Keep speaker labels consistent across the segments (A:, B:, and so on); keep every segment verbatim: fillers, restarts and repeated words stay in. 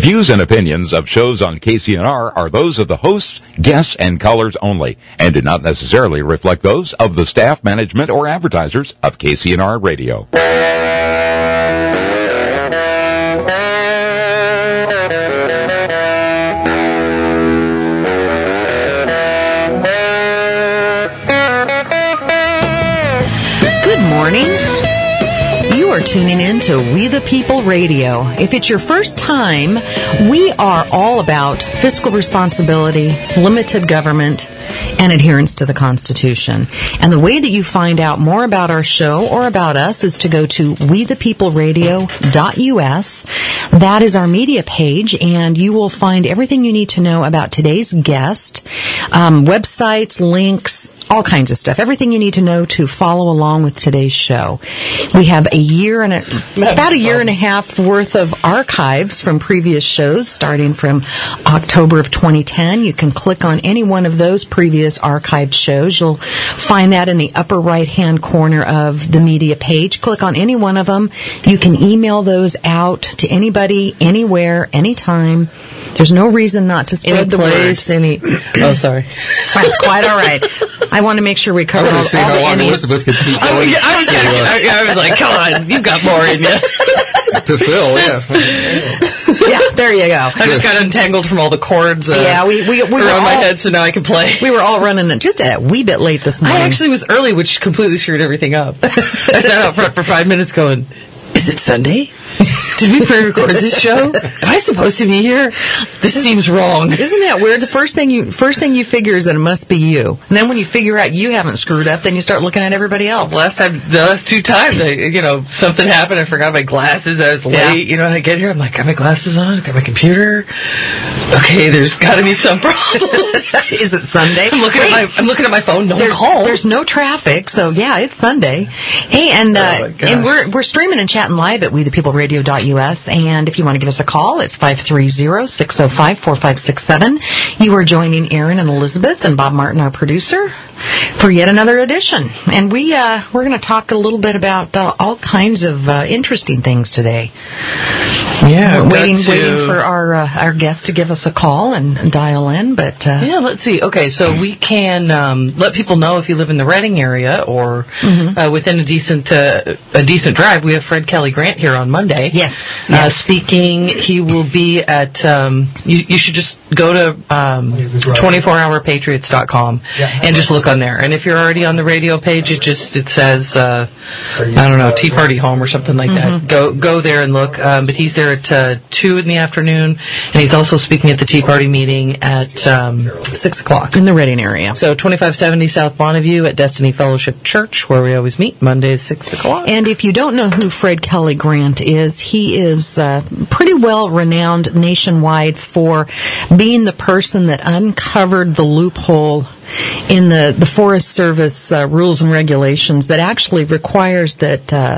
A: views and opinions of shows on K C N R are those of the hosts, guests, and callers only, and do not necessarily reflect those of the staff, management, or advertisers of K C N R Radio.
B: Are tuning in to We the People Radio. If it's your first time, we are all about fiscal responsibility, limited government, and adherence to the Constitution. And the way that you find out more about our show or about us is to go to we the people radio dot U S. That is our media page, and you will find everything you need to know about today's guest, um, websites, links, all kinds of stuff. Everything you need to know to follow along with today's show. We have a year and a, about a year and a half worth of archives from previous shows, starting from October of twenty ten. You can click on any one of those previous archived shows. You'll find that in the upper right-hand corner of the media page. Click on any one of them. You can email those out to anybody, anywhere, anytime. There's no reason not to spread
C: any
B: the
C: place,
B: word.
C: Any Oh, sorry.
B: That's quite all right. I want to make sure we cover all, all
D: see how
B: the
D: long
B: Emmys.
D: Elizabeth could keep
C: I
D: going.
C: was, I, was gonna, I, I was like, come on, you've got more in you.
D: To Phil, yeah.
B: Yeah, there you go.
C: I just got untangled from all the cords uh,
B: Yeah, we we, we were
C: around
B: all,
C: my head, so now I can play.
B: we were all running just a wee bit late this morning.
C: I actually was early, which completely screwed everything up. I sat out front for five minutes going, is it Sunday? Did we pre-record this show? Am I supposed to be here? This seems wrong.
B: Isn't that weird? The first thing you first thing you figure is that it must be you. And then when you figure out you haven't screwed up, then you start looking at everybody else.
C: Last time, the last two times, I, you know, something happened. I forgot my glasses. I was late.
B: Yeah.
C: You know, and I get here, I'm like, got my glasses on, got my computer. Okay, there's got to be some problem.
B: Is it Sunday?
C: I'm looking
B: Wait,
C: at my, I'm looking at my phone. No
B: there's,
C: call.
B: there's no traffic, so yeah, it's Sunday. Hey, and
C: Oh,
B: uh,
C: my gosh.
B: and we're we're streaming and chatting live at we the people radio dot U S. And if you want to give us a call, it's five three zero, six zero five, four five six seven. You are joining Aaron and Elizabeth and Bob Martin, our producer, for yet another edition. And we uh, we're going to talk a little bit about uh, all kinds of uh, interesting things today.
C: Yeah,
B: We're
C: I've got
B: waiting
C: to-
B: waiting for our uh, our guest to give us a call and, and dial in, but uh,
C: Yeah, let's see. Okay, so we can um, let people know if you live in the Reading area or
B: Mm-hmm.
C: uh, within a decent uh, a decent drive. We have Fred Kelly Grant here on Monday.
B: Yes.
C: Uh,
B: Yes.
C: speaking. He will be at. Um, you, you should just go to um, twenty-four hour patriots dot com and just look on there. And if you're already on the radio page, it just it says uh, I don't know, Tea Party Home or something like that. Go go there and look. Um, but he's there at uh, two in the afternoon, and he's also speaking at the Tea Party meeting at um, six o'clock.
B: in the Reading area.
C: So twenty-five seventy South Bonneview at Destiny Fellowship Church, where we always meet Mondays six o'clock.
B: And if you don't know who Fred Kelly Grant is, he is uh, pretty well renowned nationwide for being the person that uncovered the loophole in the, the Forest Service uh, rules and regulations that actually requires that uh,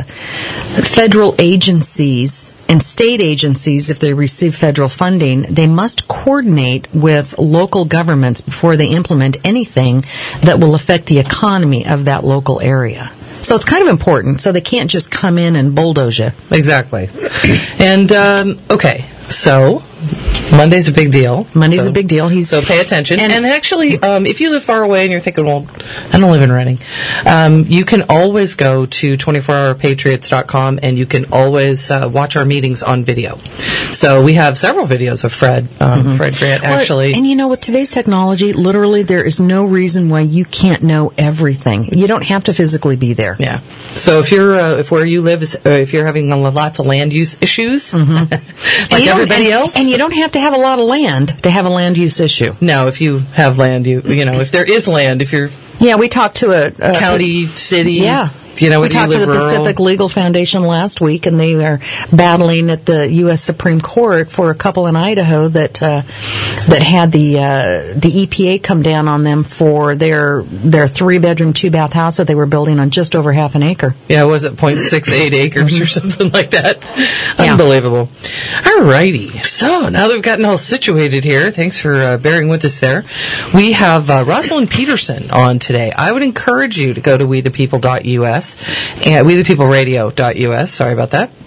B: federal agencies and state agencies, if they receive federal funding, they must coordinate with local governments before they implement anything that will affect the economy of that local area. So it's kind of important. So they can't just come in and bulldoze you.
C: Exactly. And, um, okay, so Monday's a big deal.
B: Monday's
C: so,
B: a big deal. He's
C: So pay attention.
B: And-
C: And, actually, um, if you live far away and you're thinking, well, I don't live in Reading, um, you can always go to twenty-four hour patriots dot com and you can always uh, watch our meetings on video. So we have several videos of Fred, um, Fred Grant, actually.
B: Well, and you know, with today's technology, literally there is no reason why you can't know everything. You don't have to physically be there.
C: Yeah. So if you're, uh, if where you live is, uh, if you're having a lot of land use issues,
B: And
C: like
B: you don't-
C: everybody
B: and-
C: else,
B: And you don't have to have a lot of land to have a land use issue.
C: no, if you have land, you, you know, if there is land, if you're
B: Yeah, we talked to a, a
C: county, city,
B: Yeah.
C: you know,
B: We
C: whether you
B: talked to
C: live
B: the
C: rural.
B: Pacific Legal Foundation last week, and they are battling at the U S Supreme Court for a couple in Idaho that uh, that had the uh, the E P A come down on them for their their three bedroom, two bath house that they were building on just over half an acre.
C: Yeah, was it zero point six eight acres or something like that?
B: Yeah.
C: Unbelievable. All righty. So now that we've gotten all situated here, thanks for uh, bearing with us there. We have uh, Rosalind Peterson on today. I would encourage you to go to we the people dot U S and we the people radio dot U S. Sorry about that.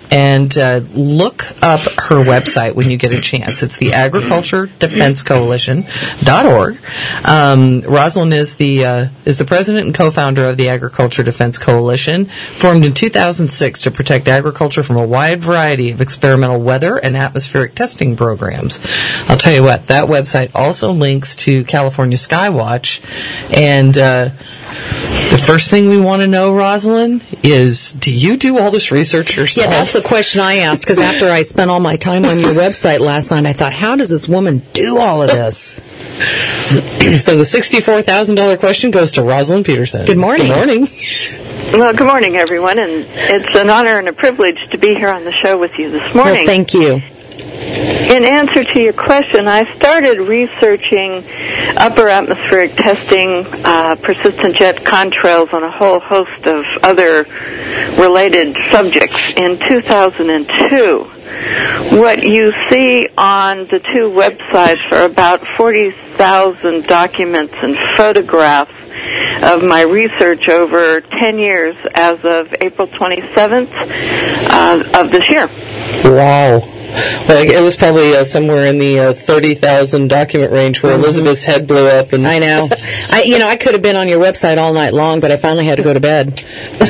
C: and uh, look up her website when you get a chance. It's the Agriculture Defense Coalition dot org. Um, Rosalind is the uh, is the president and co-founder of the Agriculture Defense Coalition, formed in two thousand six to protect agriculture from a wide variety of experimental weather and atmospheric testing programs. I'll tell you what, that website also links to California Skywatch, and uh, the first thing we want to know, Rosalind, is do you do all this research yourself?
B: Yeah, that's the question I asked, because after I spent all my time on your website last night, I thought, how does this woman do all of this?
C: So the sixty-four thousand dollars question goes to Rosalind Peterson.
B: Good morning.
C: Good morning.
E: Well, good morning, everyone, and it's an honor and a privilege to be here on the show with you this morning.
B: Well, thank you.
E: In answer to your question, I started researching upper atmospheric testing, uh, persistent jet contrails, and a whole host of other related subjects in two thousand two. What you see on the two websites are about forty thousand documents and photographs of my research over ten years as of April twenty-seventh uh, of this year.
C: Wow. Like, it was probably uh, somewhere in the uh, thirty thousand document range where Elizabeth's head blew up. And
B: I know. I, you know, I could have been on your website all night long, but I finally had to go to bed.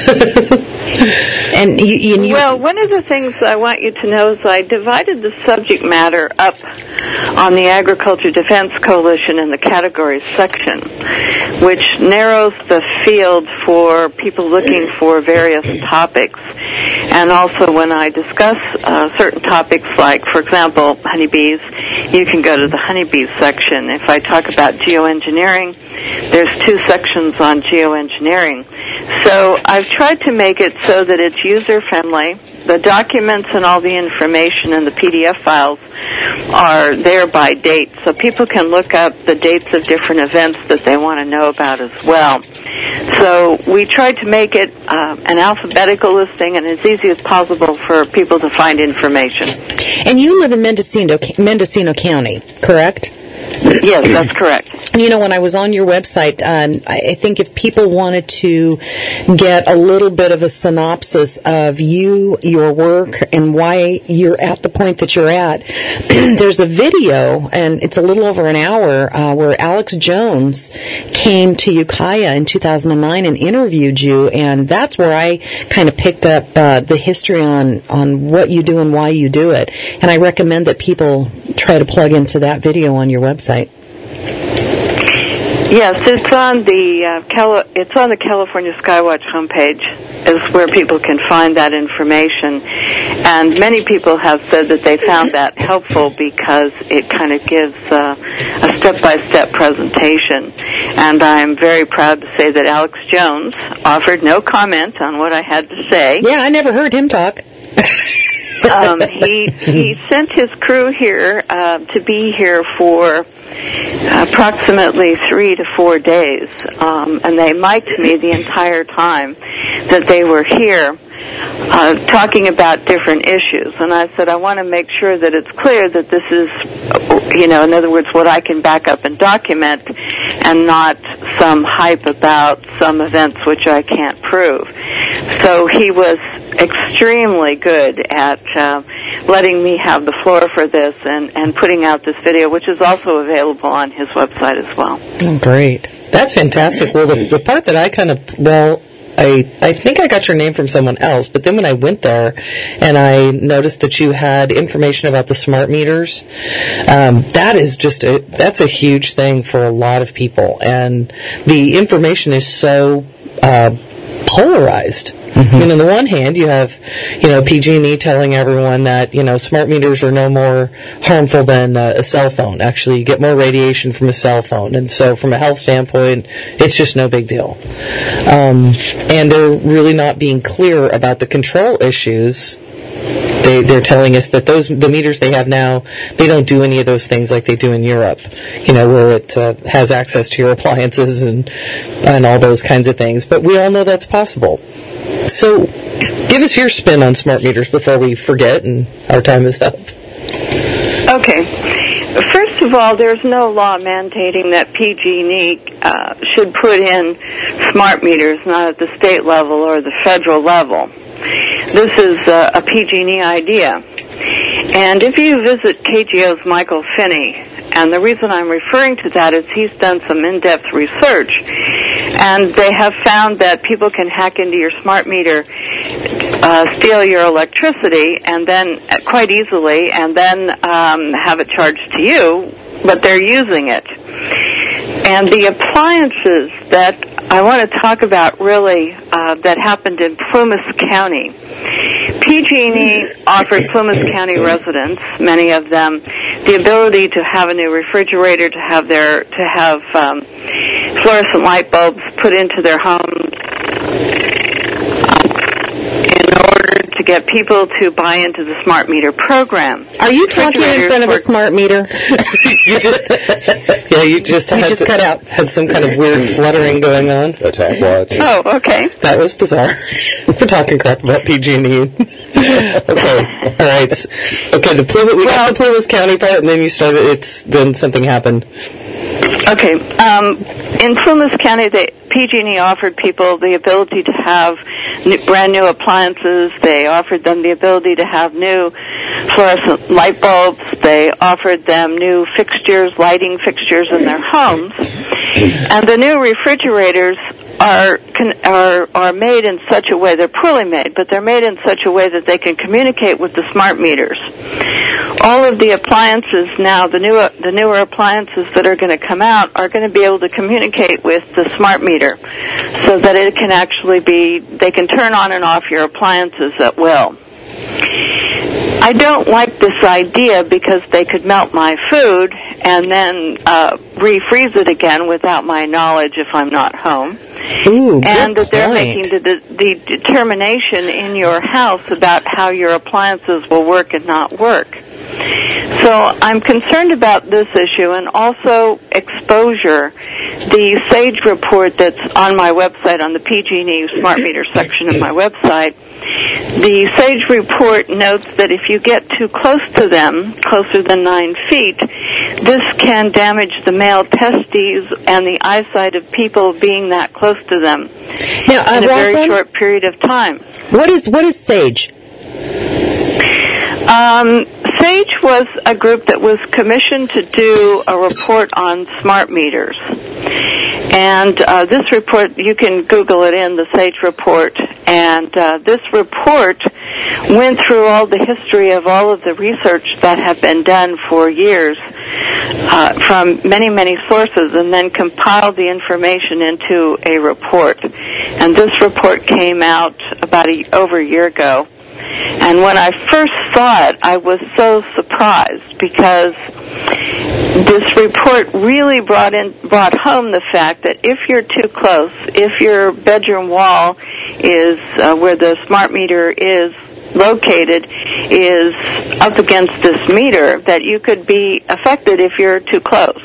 B: And you, you, you,
E: well, one of the things I want you to know is I divided the subject matter up on the Agriculture Defense Coalition in the categories section, which narrows the field for people looking for various topics. And also when I discuss uh, certain topics like, for example, honeybees, you can go to the honeybees section. If I talk about geoengineering, there's two sections on geoengineering. So I've tried to make it so that it's user-friendly. The documents and all the information and the P D F files are there by date, so people can look up the dates of different events that they want to know about as well. So we tried to make it uh, an alphabetical listing and as easy as possible for people to find information.
B: And you live in Mendocino, Mendocino County, correct?
E: Yes, that's correct.
B: You know, when I was on your website, um, I think if people wanted to get a little bit of a synopsis of you, your work, and why you're at the point that you're at, there's a video, and it's a little over an hour, uh, where Alex Jones came to Ukiah in two thousand nine and interviewed you, and that's where I kind of picked up uh, the history on, on what you do and why you do it. And I recommend that people try to plug into that video on your website.
E: Yes, it's on the uh, Cali- it's on the California Skywatch homepage is where people can find that information. And many people have said that they found that helpful because it kind of gives uh, a step-by-step presentation. And I'm very proud to say that Alex Jones offered no comment on what I had to say.
B: Yeah, I never heard him talk.
E: um, he he sent his crew here uh, to be here for approximately three to four days, um, and they mic'd me the entire time that they were here uh, talking about different issues. And I said, I want to make sure that it's clear that this is, you know, in other words, what I can back up and document and not some hype about some events which I can't prove. So he was extremely good at uh, letting me have the floor for this and, and putting out this video, which is also available on his website as well.
C: Oh, great. That's fantastic. Well, the, the part that I kind of, well, I, I think I got your name from someone else, but then when I went there and I noticed that you had information about the smart meters, um, that is just a, that's a huge thing for a lot of people. And the information is so uh, polarized. Mm-hmm. I mean, on the one hand, you have, you know, P G and E telling everyone that, you know, smart meters are no more harmful than uh, a cell phone. Actually, you get more radiation from a cell phone. And so from a health standpoint, it's just no big deal. Um, and they're really not being clear about the control issues. They, they're telling us that those the meters they have now, they don't do any of those things like they do in Europe, you know, where it uh, has access to your appliances and and all those kinds of things. But we all know that's possible. So give us your spin on smart meters before we forget and our time is up.
E: Okay. First of all, there's no law mandating that P G and E uh, should put in smart meters, not at the state level or the federal level. this is a, a P G and E idea. And if you visit K G O's Michael Finney, and the reason I'm referring to that is he's done some in-depth research, and they have found that people can hack into your smart meter, uh, steal your electricity, and then uh, quite easily, and then um, have it charged to you, but they're using it. And the appliances that I want to talk about really uh, that happened in Plumas County. P G and E offered Plumas County residents, many of them, the ability to have a new refrigerator, to have their to have um, fluorescent light bulbs put into their homes, in order to get people to buy into the smart meter program.
B: Are you talking in front of a smart meter?
C: You just, yeah, you just,
B: you
C: had
B: just
C: to,
B: cut out.
C: had some kind of weird fluttering going on.
D: Attack watch.
E: Oh, okay.
C: That was bizarre. We're talking crap about P G and E. Okay, all right. Okay, the Plumas, we got the Plumas County part, and then you started. It's then something happened.
E: Okay, um, in Plumas County, they, P G and E offered people the ability to have new, brand new appliances. They offered them the ability to have new fluorescent light bulbs. They offered them new fixtures, lighting fixtures in their homes. And the new refrigerators are can, are are made in such a way, they're poorly made, but they're made in such a way that they can communicate with the smart meters. All of the appliances now, the newer the newer appliances that are going to come out are going to be able to communicate with the smart meter, so that it can actually be, they can turn on and off your appliances at will. I don't like this idea because they could melt my food and then uh, refreeze it again without my knowledge if I'm not home.
B: Ooh,
E: and
B: good
E: that they're
B: point.
E: making the, the, the determination in your house about how your appliances will work and not work. So I'm concerned about this issue, and also exposure. The SAGE report that's on my website, on the P G and E Smart Meter section of my website, the SAGE report notes that if you get too close to them, closer than nine feet, this can damage the male testes and the eyesight of people being that close to them
B: Now, uh,
E: in a very
B: Rosalind,
E: short period of time.
B: what is what is SAGE?
E: Um, SAGE was a group that was commissioned to do a report on smart meters. And uh, this report, you can Google it in, the SAGE report, and uh, this report went through all the history of all of the research that have been done for years uh, from many, many sources, and then compiled the information into a report. And this report came out about a, over a year ago. And when I first saw it, I was so surprised because this report really brought in brought home the fact that if you're too close, if your bedroom wall is uh, where the smart meter is located, is up against this meter, that you could be affected if you're too close.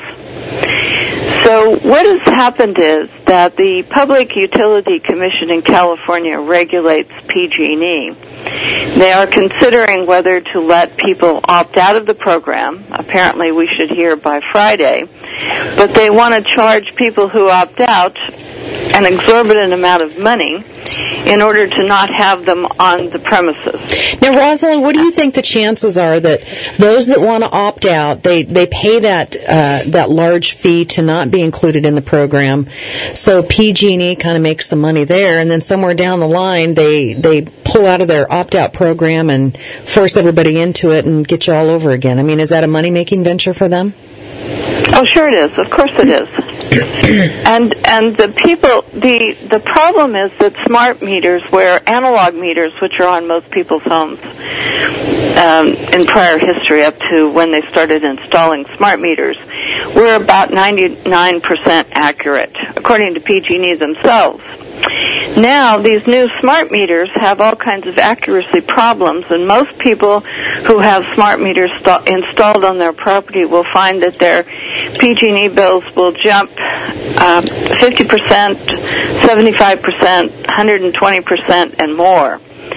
E: So what has happened is that the Public Utility Commission in California regulates P G and E. They are considering whether to let people opt out of the program. Apparently we should hear by Friday. But they want to charge people who opt out an exorbitant amount of money in order to not have them on the premises.
B: Now, Rosalind, what do you think the chances are that those that want to opt out, they, they pay that uh, that large fee to not be included in the program, so P G and E kind of makes some money there, and then somewhere down the line they they pull out of their opt-out program and force everybody into it and get you all over again? I mean, is that a money-making venture for them?
E: Oh, sure it is. Of course it is. and and the people, the the problem is that smart meters, where analog meters, which are on most people's homes um, in prior history up to when they started installing smart meters, were about ninety-nine percent accurate, according to P G and E themselves. Now, these new smart meters have all kinds of accuracy problems, and most people who have smart meters st- installed on their property will find that their P G and E bills will jump uh, fifty percent, seventy-five percent, one hundred twenty percent, and more.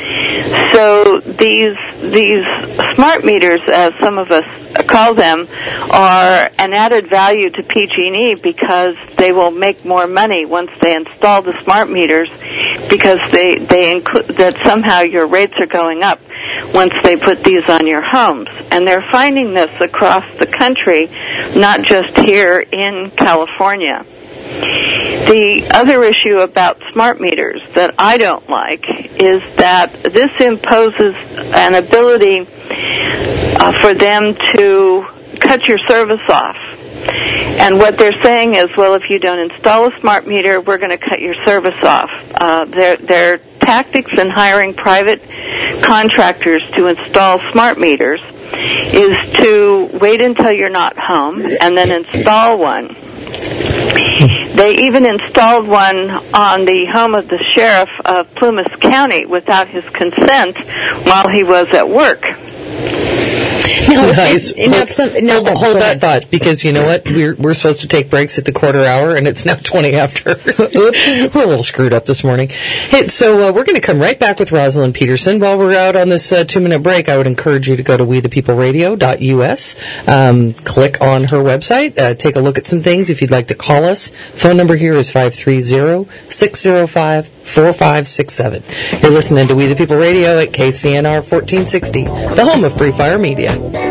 E: So these these smart meters, as some of us call them, are an added value to P G and E because they will make more money once they install the smart meters. because they they include that somehow your rates are going up once they put these on your homes, and they're finding this across the country, not just here in California. The other issue about smart meters that I don't like is that this imposes an ability uh, for them to cut your service off. And what they're saying is, well, if you don't install a smart meter, we're going to cut your service off. Uh, their, their tactics in hiring private contractors to install smart meters is to wait until you're not home and then install one. They even installed one on the home of the sheriff of Plumas County without his consent while he was at work.
C: No, nice. It, it, some, no, hold, hold that thought, because you know what? We're we're supposed to take breaks at the quarter hour, and it's now twenty after. We're a little screwed up this morning. Hey, so uh, we're going to come right back with Rosalind Peterson. While we're out on this uh, two-minute break, I would encourage you to go to we the people radio dot u s, um, click on her website, uh, take a look at some things. If you'd like to call us, phone number here is five three zero, six zero five, four five six seven. You're listening to We the People Radio at K C N R fourteen sixty, the home of Free Fire Media.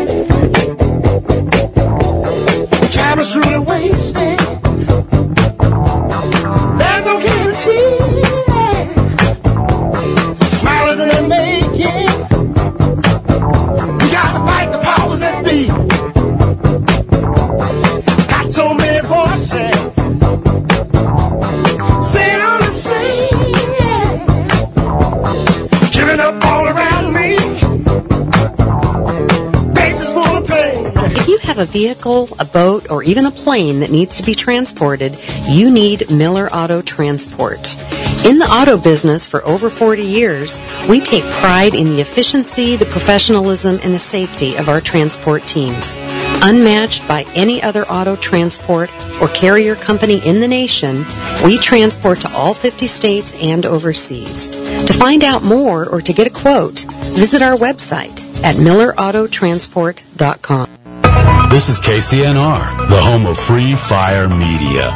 F: Time is truly wasted. There's no guarantee. Smiling and they make it. We gotta fight the powers that be. Got so many voices saying all the same. Giving up all around me. Bases full of pain.
G: If you have a vehicle, a boat, or even a plane that needs to be transported, you need Miller Auto Transport. In the auto business for over forty years, we take pride in the efficiency, the professionalism, and the safety of our transport teams. Unmatched by any other auto transport or carrier company in the nation, we transport to all fifty states and overseas. To find out more or to get a quote, visit our website at miller auto transport dot com.
H: This is K C N R, the home of Free Fire Media.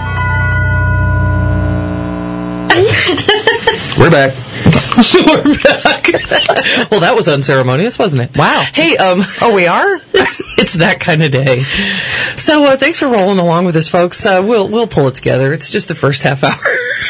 D: We're back.
C: We're back. Well, that was unceremonious, wasn't it?
B: Wow.
C: Hey, um,
B: oh, we are?
C: It's, it's that kind of day. So, uh, thanks for rolling along with us, folks. Uh, we'll we'll pull it together. It's just the first half hour.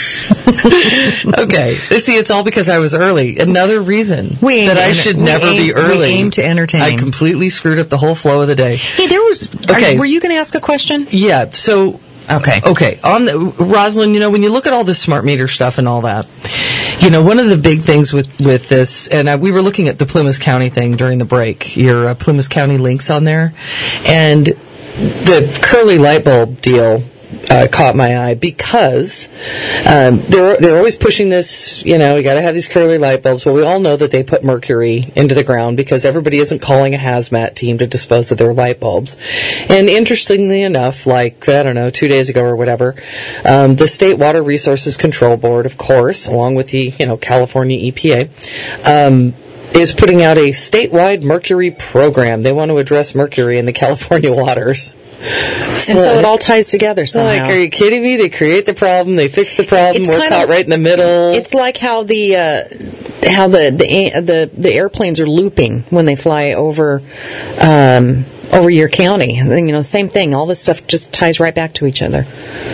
C: Okay. See, it's all because I was early. Another reason
B: we
C: that I should never
B: aim,
C: be early.
B: We aim to entertain.
C: I completely screwed up the whole flow of the day.
B: Hey, there was.
C: Okay.
B: Are, were you going to ask a question?
C: Yeah. So.
B: Okay.
C: Okay. On the, Rosalind, you know, when you look at all this smart meter stuff and all that, you know, one of the big things with, with this, and uh, we were looking at the Plumas County thing during the break, your uh, Plumas County links on there, and the curly light bulb deal uh, caught my eye because um, they're they're always pushing this. You know, you got to have these curly light bulbs. Well, we all know that they put mercury into the ground because everybody isn't calling a hazmat team to dispose of their light bulbs. And interestingly enough, like I don't know, two days ago or whatever, um, the State Water Resources Control Board, of course, along with the you know California E P A. Um, is putting out a statewide mercury program. They want to address mercury in the California waters.
B: And so it all ties together somehow.
C: Like, are you kidding me? They create the problem, they fix the problem,
B: It's
C: we're
B: kinda-
C: caught right in the middle.
B: It's like how the uh, how the, the the the airplanes are looping when they fly over um, over your county. You know, same thing. All this stuff just ties right back to each other.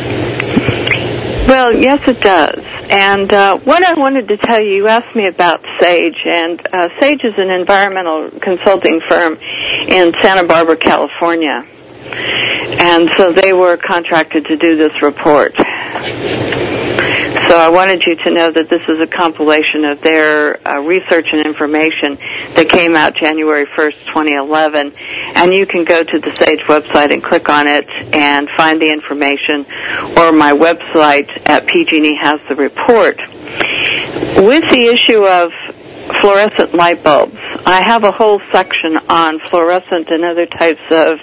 E: Well, yes, it does. And uh, what I wanted to tell you, you asked me about SAGE, and uh, SAGE is an environmental consulting firm in Santa Barbara, California. And so they were contracted to do this report. So I wanted you to know that this is a compilation of their uh, research and information that came out January first, twenty eleven. And you can go to the SAGE website and click on it and find the information, or my website at P G and E has the report. With the issue of fluorescent light bulbs, I have a whole section on fluorescent and other types of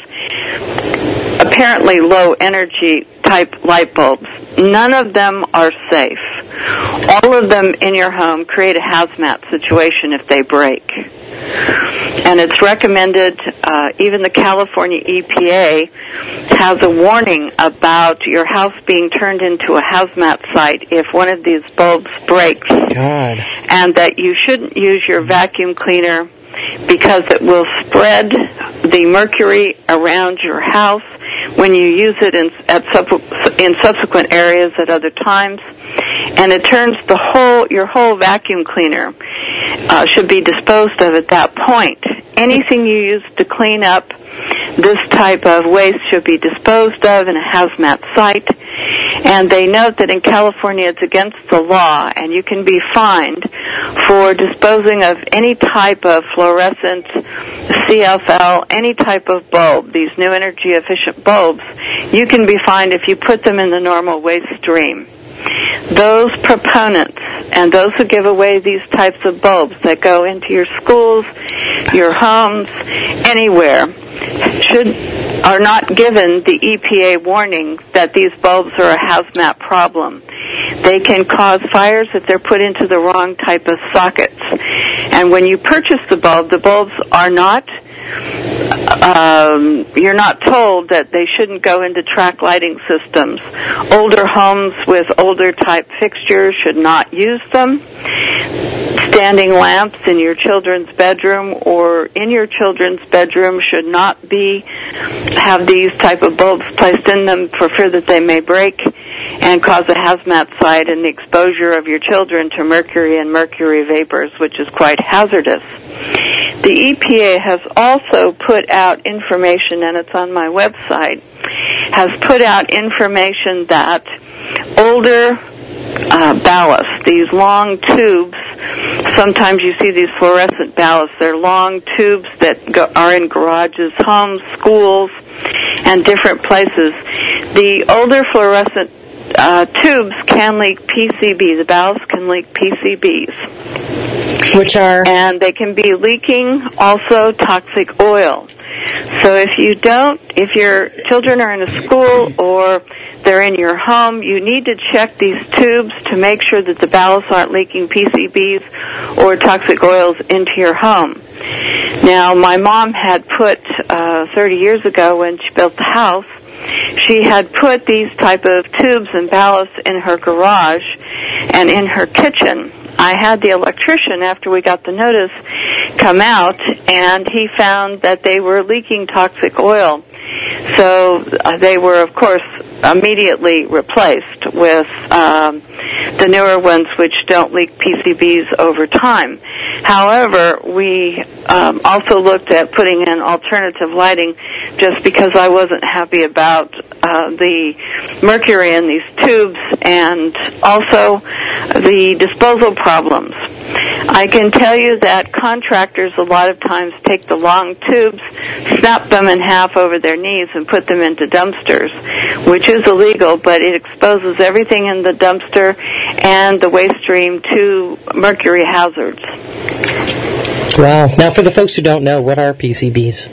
E: apparently low energy type light bulbs. None of them are safe. all of them in your home create a hazmat situation if they break. And it's recommended, uh, even the California E P A has a warning about your house being turned into a hazmat site if one of these bulbs breaks.
I: God.
E: And that you shouldn't use your vacuum cleaner because it will spread the mercury around your house when you use it in, at sub- in subsequent areas at other times. And it turns the whole, your whole vacuum cleaner uh, should be disposed of at that point. Anything you use to clean up this type of waste should be disposed of in a hazmat site. And they note that in California it's against the law, and you can be fined for disposing of any type of fluorescent, C F L, any type of bulb, these new energy efficient bulbs. You can be fined if you put them in the normal waste stream. Those proponents and those who give away these types of bulbs that go into your schools, your homes, anywhere, should are not given the E P A warning that these bulbs are a hazmat problem. They can cause fires if they're put into the wrong type of sockets. And when you purchase the bulb, the bulbs are not Um, you're not told that they shouldn't go into track lighting systems. Older homes with older type fixtures should not use them. Standing lamps in your children's bedroom or in your children's bedroom should not be have these type of bulbs placed in them for fear that they may break and cause a hazmat site and the exposure of your children to mercury and mercury vapors, which is quite hazardous. The E P A has also put out information, and it's on my website, has put out information that older uh, ballasts, these long tubes, sometimes you see these fluorescent ballasts, they're long tubes that go, are in garages, homes, schools, and different places. The older fluorescent uh, tubes can leak P C B. The ballasts can leak P C Bs.
I: Which are?
E: And they can be leaking also toxic oil. So if you don't, if your children are in a school or they're in your home, you need to check these tubes to make sure that the ballasts aren't leaking P C Bs or toxic oils into your home. Now, my mom had put, uh, thirty years ago when she built the house, she had put these type of tubes and ballasts in her garage and in her kitchen. I had the electrician, after we got the notice, come out, and he found that they were leaking toxic oil. So uh, they were, of course, immediately replaced with um, the newer ones, which don't leak P C Bs over time. However, we um, also looked at putting in alternative lighting just because I wasn't happy about uh, the mercury in these tubes and also the disposal problems. I can tell you that contractors a lot of times take the long tubes, snap them in half over their knees, and put them into dumpsters, which is illegal, but it exposes everything in the dumpster and the waste stream to mercury hazards.
I: Wow. Now, for the folks who don't know, what are P C Bs?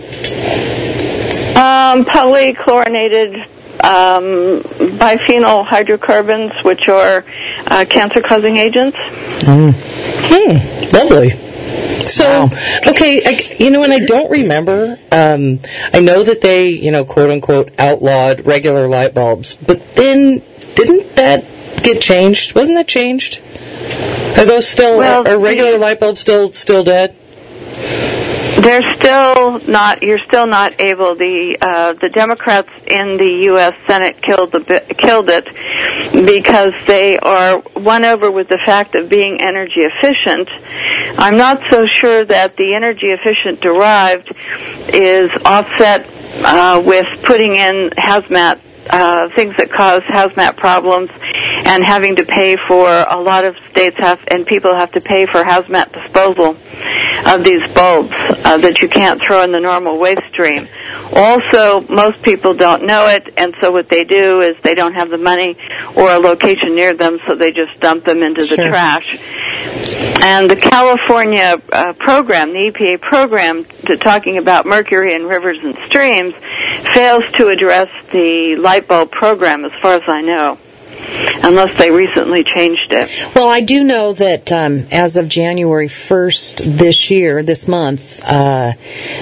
E: Um, polychlorinated um, biphenyl hydrocarbons, which are uh, cancer-causing agents.
I: Mm. Hmm. Lovely. So, wow. Okay, I, you know, and I don't remember, um, I know that they, you know, quote-unquote, outlawed regular light bulbs, but then didn't that get changed? Wasn't that changed? Are those still, well, are regular light bulbs still still dead?
E: They're still not. You're still not able. The uh, the Democrats in the U S Senate killed the killed it because they are won over with the fact of being energy efficient. I'm not so sure that the energy efficient derived is offset uh, with putting in hazmat. Uh, things that cause hazmat problems and having to pay for, a lot of states have, and people have to pay for hazmat disposal of these bulbs uh, that you can't throw in the normal waste stream. Also, most people don't know it, and so what they do is they don't have the money or a location near them, so they just dump them into the
I: sure.
E: trash. And the California uh, program, the E P A program, to talking about mercury in rivers and streams, fails to address the light bulb program, as far as I know. unless they recently changed it.
B: Well, I do know that um, as of January first this year, this month, uh,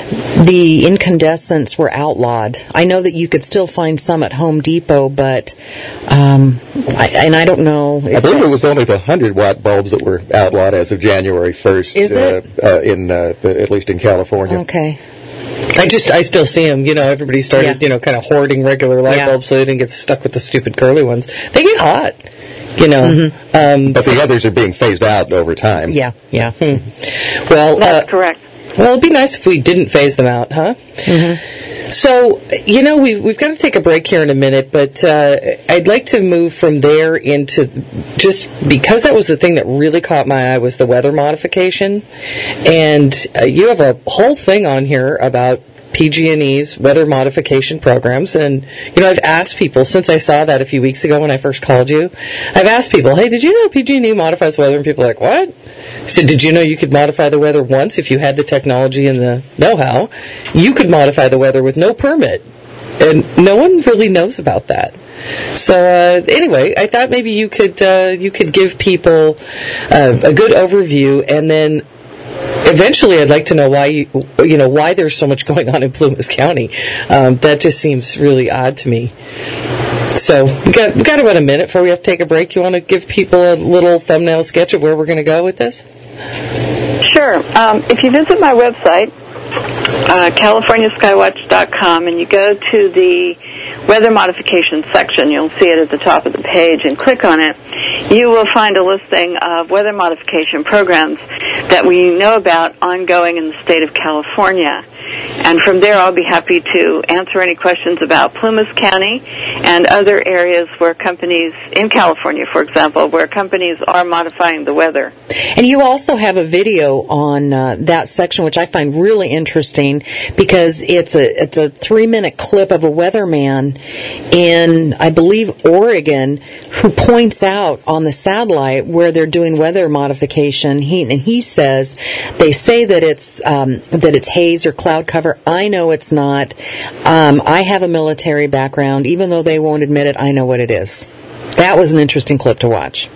B: the incandescents were outlawed. I know that you could still find some at Home Depot, but, um, I, and I don't know.
D: I believe it was only the one hundred watt bulbs that were outlawed as of January first.
B: Is
D: uh,
B: it?
D: Uh, in, uh, at least in California.
B: Okay.
I: I just, I still see them. You know, everybody started,
B: Yeah.
I: you know, kind of hoarding regular light
B: Yeah.
I: bulbs so they didn't get stuck with the stupid curly ones. They get hot, you know.
B: Mm-hmm.
I: Um,
D: But the others are being phased out over time.
B: Yeah, yeah.
I: hmm. Well,
E: That's
I: uh,
E: correct.
I: well, it'd be nice if we didn't phase them out, huh?
B: Mm-hmm.
I: So, you know, we've, we've got to take a break here in a minute, but uh, I'd like to move from there into, just because that was the thing that really caught my eye was the weather modification. And uh, you have a whole thing on here about P G and E's weather modification programs. And, you know, I've asked people, since I saw that a few weeks ago when I first called you, I've asked people, hey, did you know P G and E modifies weather? And people are like, what? I said, did you know you could modify the weather once if you had the technology and the know-how? You could modify the weather with no permit. And no one really knows about that. So uh, anyway, I thought maybe you could uh, you could give people uh, a good overview, and then eventually I'd like to know why you, you know why there's so much going on in Plumas County. Um, that just seems really odd to me. So we got we got about a minute before we have to take a break. You want to give people a little thumbnail sketch of where we're going to go with this?
E: Sure. Um, if you visit my website, uh, California Skywatch dot com, and you go to the weather modification section, you'll see it at the top of the page, and click on it, you will find a listing of weather modification programs that we know about ongoing in the state of California. And from there, I'll be happy to answer any questions about Plumas County and other areas where companies, in California, for example, where companies are modifying the weather.
B: And you also have a video on uh, that section, which I find really interesting because it's a it's a three minute clip of a weatherman in, I believe, Oregon, who points out on the satellite where they're doing weather modification. He and he says they say that it's um, that it's haze or cloud cover. I know it's not. Um, I have a military background, even though they won't admit it. I know what it is. That was an interesting clip to watch.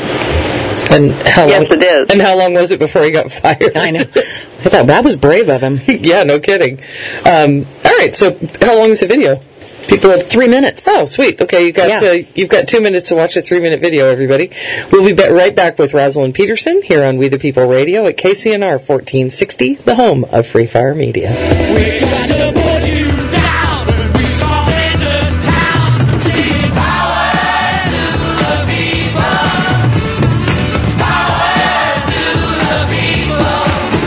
I: And how
E: Yes,
I: long,
E: it is.
I: And how long was it before he got fired?
B: I know. I thought that was brave of him.
I: Yeah, no kidding. Um, all right, so how long is the video?
B: People have three minutes.
I: Oh, sweet. Okay, you got
B: Yeah.
I: uh, you've got two minutes to watch a three-minute video, everybody. We'll be ba- right back with Rosalind Peterson here on We the People Radio at K C N R fourteen sixty, the home of Free Fire Media.
F: We got to put you down when we come into town. Sing power to the people. Power to the people.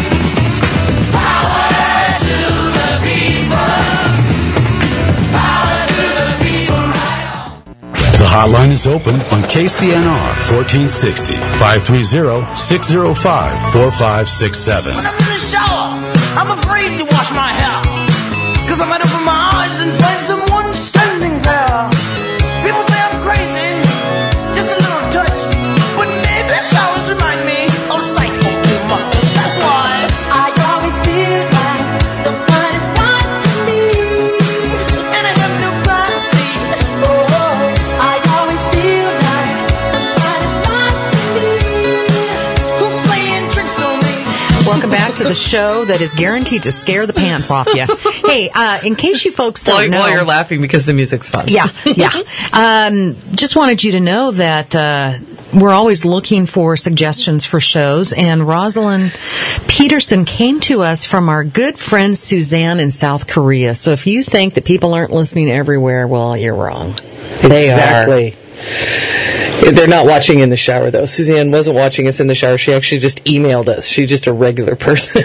F: Power to the people. Power to the people right on.
H: The hotline is open on K C N R fourteen sixty, five three zero, six zero five, four five six seven.
F: When I'm in the shower, I'm afraid to wash my hair, 'cause I might open my eyes and find someone standing there. People say I'm crazy, just a little touch, but maybe showers remind me of cycle too much. That's why I always feel like someone is watching me, and I have no privacy. Oh, I always feel like someone is watching me, who's playing tricks on me.
B: Welcome back to the show that is guaranteed to scare the pants off you. Hey, uh, in case you folks don't
C: While,
B: know,
C: while you're laughing because the music's fun.
B: yeah, yeah. Um, just wanted you to know that uh, we're always looking for suggestions for shows, and Rosalind Peterson came to us from our good friend Suzanne in South Korea. So if you think that people aren't listening everywhere, well, you're wrong. They
I: Exactly. They're not watching in the shower, though. Suzanne wasn't watching us in the shower. She actually just emailed us. She's just a regular person.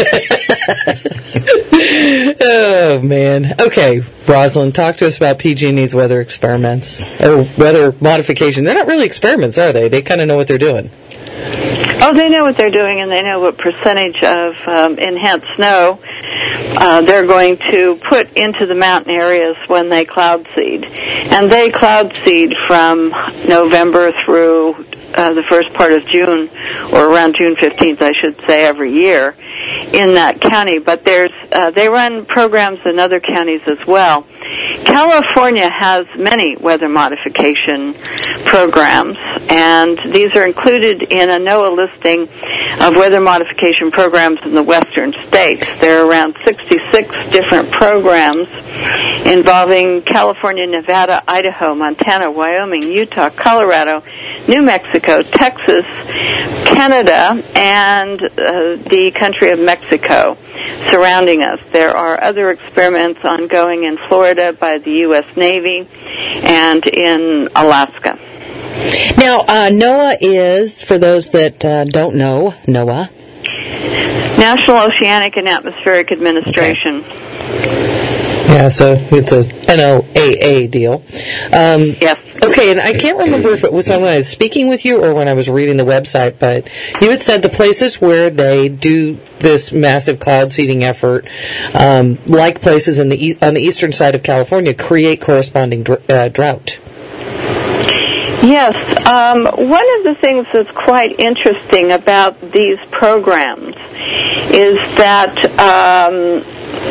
I: Oh, man. Okay, Rosalind, talk to us about P G and E's weather experiments, or weather modification. They're not really experiments, are they? They kind of know what they're doing.
E: Oh, they know what they're doing, and they know what percentage of um, enhanced snow uh, they're going to put into the mountain areas when they cloud seed. And they cloud seed from November through uh, the first part of June, or around June fifteenth, I should say, every year in that county. But there's uh, they run programs in other counties as well. California has many weather modification programs, and these are included in a NOAA listing of weather modification programs in the western states. There are around sixty-six different programs involving California, Nevada, Idaho, Montana, Wyoming, Utah, Colorado, New Mexico, Texas, Canada, and uh, the country of Mexico surrounding us. There are other experiments ongoing in Florida by the U S Navy and in Alaska.
B: Now, uh, NOAA is, for those that uh, don't know, NOAA?
E: National Oceanic and Atmospheric Administration.
I: Okay. Yeah, so it's a N O A A deal. Um,
E: yes.
I: Okay, and I can't remember if it was when I was speaking with you or when I was reading the website, but you had said the places where they do this massive cloud seeding effort, um, like places in the e- on the eastern side of California, create corresponding dr- uh, drought.
E: Yes. Um, one of the things that's quite interesting about these programs is that um,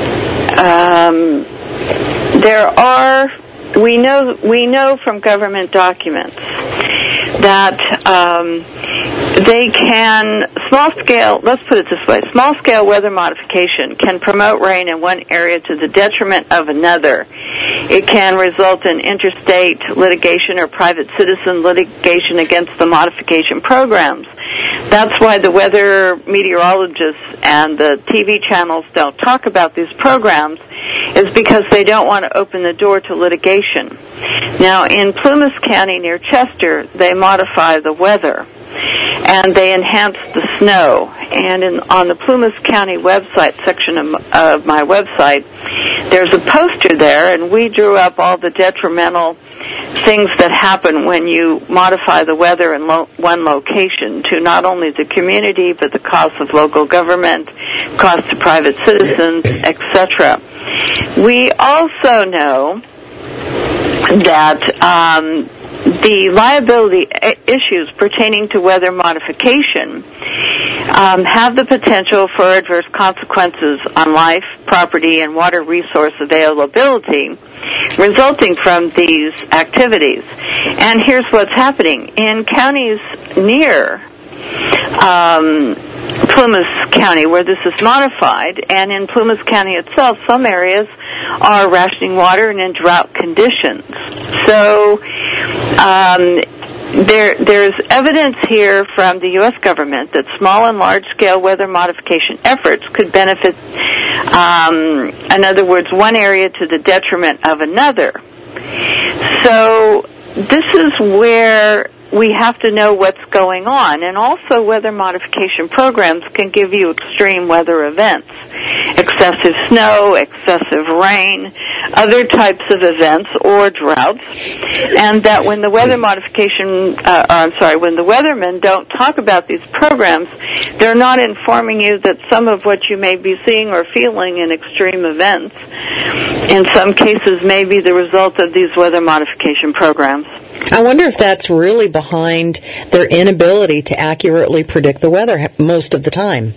E: um, there are, we know, we know from government documents that um, they can, small-scale, let's put it this way, small-scale weather modification can promote rain in one area to the detriment of another. It can result in interstate litigation or private citizen litigation against the modification programs. That's why the weather meteorologists and the T V channels don't talk about these programs, is because they don't want to open the door to litigation. Now, in Plumas County near Chester, they modify the weather, and they enhance the snow. And in, on the Plumas County website section of, of my website, there's a poster there, and we drew up all the detrimental things that happen when you modify the weather in lo- one location to not only the community, but the cost of local government, cost to private citizens, et cetera. We also know that um, the liability issues pertaining to weather modification um, have the potential for adverse consequences on life, property, and water resource availability resulting from these activities. And here's what's happening. In counties near um, Plumas County, where this is modified, and in Plumas County itself, some areas are rationing water and in drought conditions. So um, there, there's evidence here from the U S government that small and large-scale weather modification efforts could benefit, um, in other words, one area to the detriment of another. So this is where we have to know what's going on. And also, weather modification programs can give you extreme weather events, excessive snow, excessive rain, other types of events, or droughts. And that when the weather modification, uh, or I'm sorry, when the weathermen don't talk about these programs, they're not informing you that some of what you may be seeing or feeling in extreme events, in some cases, may be the result of these weather modification programs.
B: I wonder if that's really behind their inability to accurately predict the weather most of the time.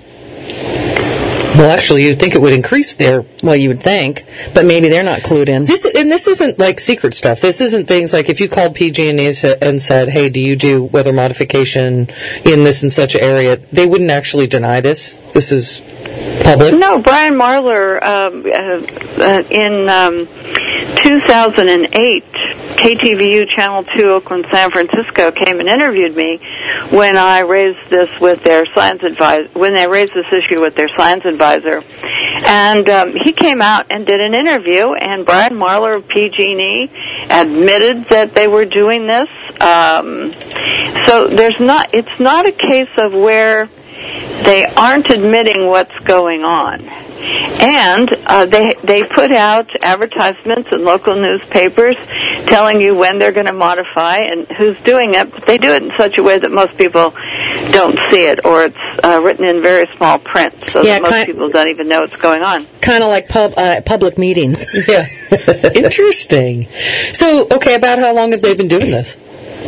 I: Well, actually, you'd think it would increase their...
B: Well, you would think, but maybe they're not clued in.
I: This And this isn't like secret stuff. This isn't things like if you called P G and E and said, hey, do you do weather modification in this and such area, they wouldn't actually deny this. This is public.
E: No, Brian Marler, um, uh, uh, in um, two thousand eight, K T V U Channel two, Oakland, San Francisco, came and interviewed me when I raised this with their science advisor, when they raised this issue with their science advisor. And um, he came out and did an interview, and Brian Marler of P G and E admitted that they were doing this. Um, so there's not, it's not a case of where they aren't admitting what's going on. And uh, they they put out advertisements in local newspapers telling you when they're going to modify and who's doing it. But they do it in such a way that most people don't see it, or it's uh, written in very small print, so
B: yeah,
E: that most
B: kind,
E: people don't even know what's going on.
B: Kind of like pub, uh, public meetings.
I: Yeah. Interesting. So, okay, about how long have they been doing this?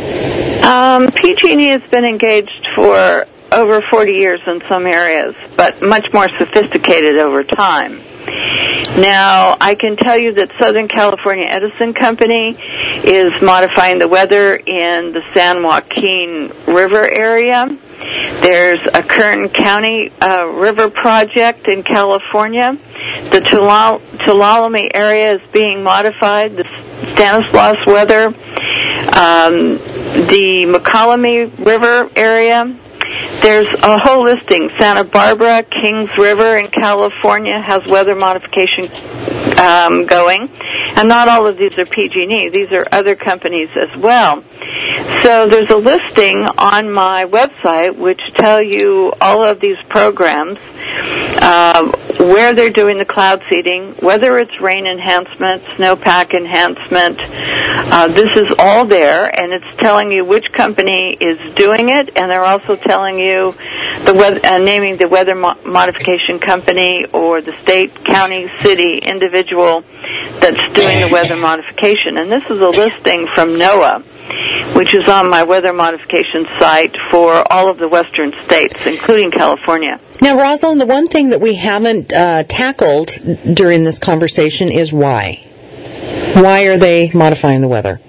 E: Um, P G and E has been engaged for over forty years in some areas, but much more sophisticated over time. Now, I can tell you that Southern California Edison Company is modifying the weather in the San Joaquin River area. There's a Kern County uh, River project in California. The Tulal- Tulalome area is being modified, the Stanislaus weather. Um, the McCollum River area. There's a whole listing. Santa Barbara, Kings River in California has weather modification um, going. And not all of these are P G and E. These are other companies as well. So there's a listing on my website which tell you all of these programs, uh, where they're doing the cloud seeding, whether it's rain enhancement, snowpack enhancement. Uh, this is all there, and it's telling you which company is doing it, and they're also telling you the weather, uh, naming the weather mo- modification company or the state, county, city, individual that's doing the weather modification. And this is a listing from NOAA, which is on my weather modification site for all of the western states, including California.
B: Now, Rosalind, the one thing that we haven't uh, tackled during this conversation is why. Why are they modifying the weather?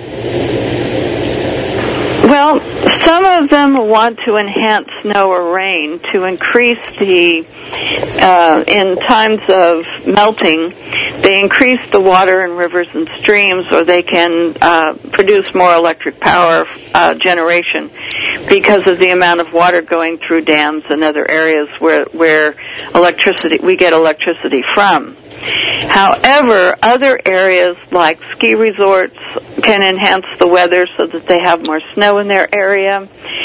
E: Well, some of them want to enhance snow or rain to increase the, uh, in times of melting, they increase the water in rivers and streams, or they can uh, produce more electric power uh, generation because of the amount of water going through dams and other areas where, where electricity, we get electricity from. However, other areas like ski resorts can enhance the weather so that they have more snow in their area.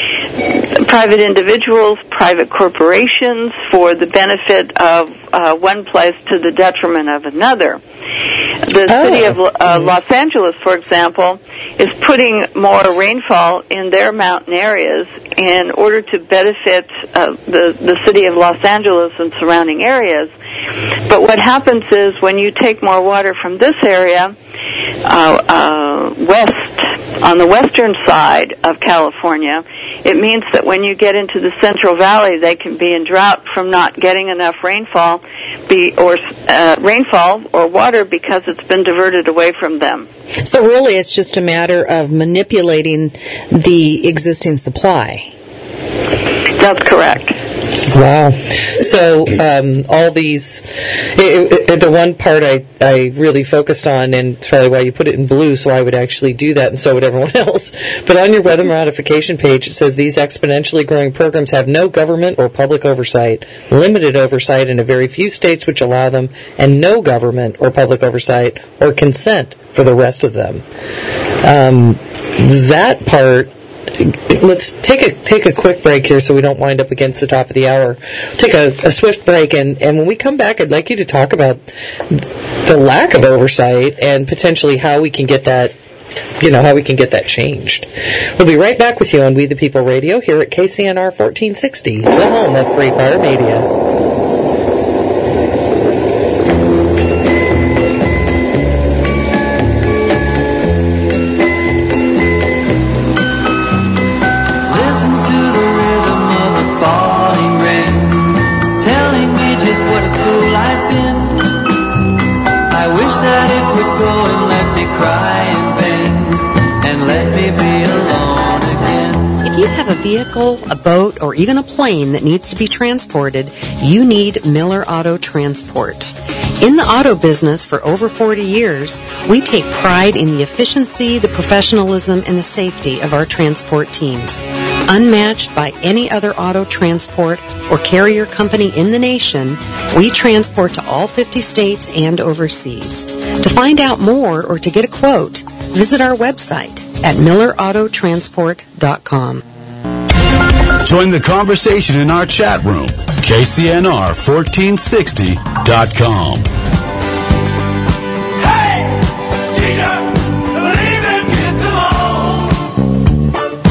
E: Private individuals, private corporations, for the benefit of uh, one place to the detriment of another. The
B: oh.
E: city of uh, Los Angeles, for example, is putting more rainfall in their mountain areas in order to benefit uh, the, the city of Los Angeles and surrounding areas. But what happens is when you take more water from this area, uh, uh, west, on the western side of California, it means that when you get into the Central Valley, they can be in drought from not getting enough rainfall, be, or uh, rainfall or water because it's been diverted away from them.
B: So really, it's just a matter of manipulating the existing supply.
E: That's correct.
I: Wow. So um, all these, it, it, the one part I, I really focused on, and it's probably why you put it in blue, so I would actually do that, and so would everyone else. But on your weather modification page, it says these exponentially growing programs have no government or public oversight, limited oversight in a very few states which allow them, and no government or public oversight or consent for the rest of them. Um, that part... Let's take a take a quick break here so we don't wind up against the top of the hour. Take a, a swift break, and, and when we come back, I'd like you to talk about the lack of oversight and potentially how we can get that, you know, how we can get that changed. We'll be right back with you on We the People Radio here at K C N R fourteen sixty, the home of Free Fire Media.
G: A vehicle, a boat, or even a plane that needs to be transported, you need Miller Auto Transport. In the auto business for over forty years, we take pride in the efficiency, the professionalism, and the safety of our transport teams. Unmatched by any other auto transport or carrier company in the nation, we transport to all fifty states and overseas. To find out more or to get a quote, visit our website at miller auto transport dot com.
H: Join the conversation in our chat room, K C N R fourteen sixty dot com.
F: Hey, teacher, leave them kids alone.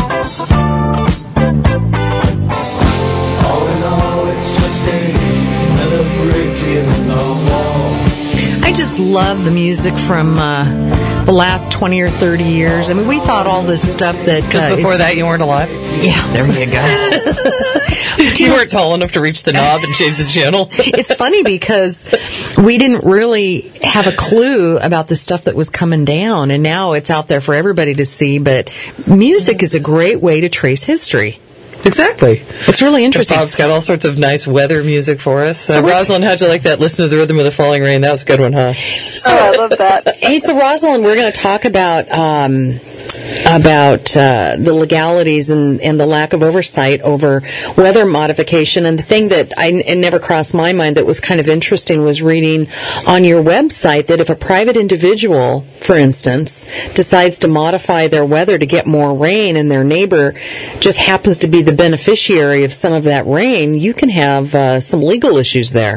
F: All in all, it's just another brick in the wall.
B: I just love the music from uh, the last twenty or thirty years. I mean, we thought all this stuff that...
C: Because
B: uh,
C: before
B: is,
C: that you weren't alive?
B: Yeah, there you go.
I: You weren't tall enough to reach the knob and change the channel.
B: It's funny because we didn't really have a clue about the stuff that was coming down, and now it's out there for everybody to see. But music is a great way to trace history.
I: Exactly.
B: It's really interesting.
I: Bob's got all sorts of nice weather music for us.
B: So
I: uh, Rosalind, how'd you like that? Listen to the rhythm of the falling rain. That was a good one, huh?
E: So, oh, I love that.
B: Hey, so Rosalind, we're going to talk about um, about uh, the legalities and, and the lack of oversight over weather modification. And the thing that I it never crossed my mind that was kind of interesting was reading on your website that if a private individual, for instance, decides to modify their weather to get more rain and their neighbor just happens to be the beneficiary of some of that rain, you can have uh, some legal issues there.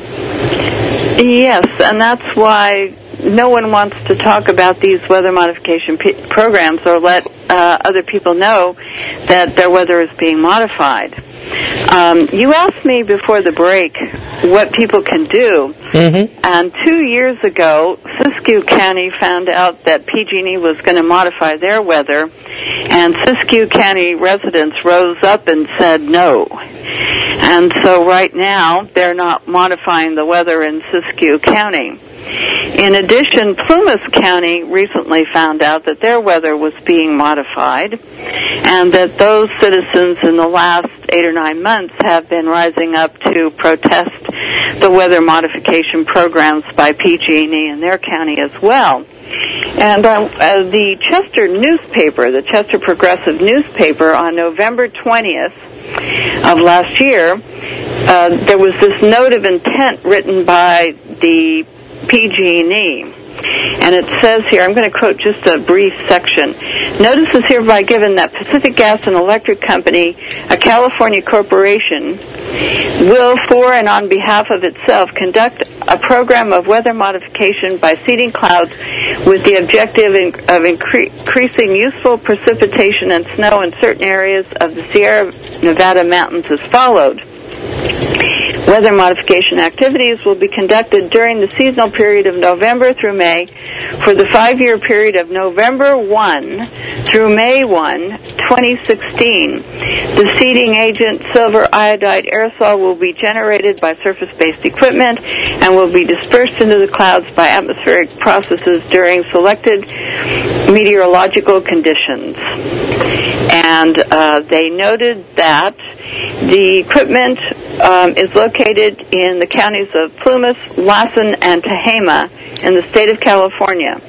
E: Yes, and that's why no one wants to talk about these weather modification p- programs or let uh, other people know that their weather is being modified. Um, you asked me before the break what people can do,
I: mm-hmm.
E: and two years ago, Siskiyou County found out that P G and E was going to modify their weather, and Siskiyou County residents rose up and said no. And so right now, they're not modifying the weather in Siskiyou County. In addition, Plumas County recently found out that their weather was being modified, and that those citizens in the last eight or nine months have been rising up to protest the weather modification programs by P G and E in their county as well. And uh, uh, the Chester newspaper, the Chester Progressive newspaper, on November twentieth of last year, uh, there was this note of intent written by the P G and E. And it says here, I'm going to quote just a brief section. Notice is hereby given that Pacific Gas and Electric Company, a California corporation, will, for and on behalf of itself, conduct a program of weather modification by seeding clouds with the objective of incre- increasing useful precipitation and snow in certain areas of the Sierra Nevada mountains as followed. Weather modification activities will be conducted during the seasonal period of November through May for the five-year period of November first through May first, twenty sixteen. The seeding agent, silver iodide aerosol, will be generated by surface-based equipment and will be dispersed into the clouds by atmospheric processes during selected meteorological conditions. And uh, they noted that the equipment um, is located in the counties of Plumas, Lassen, and Tehama in the state of California.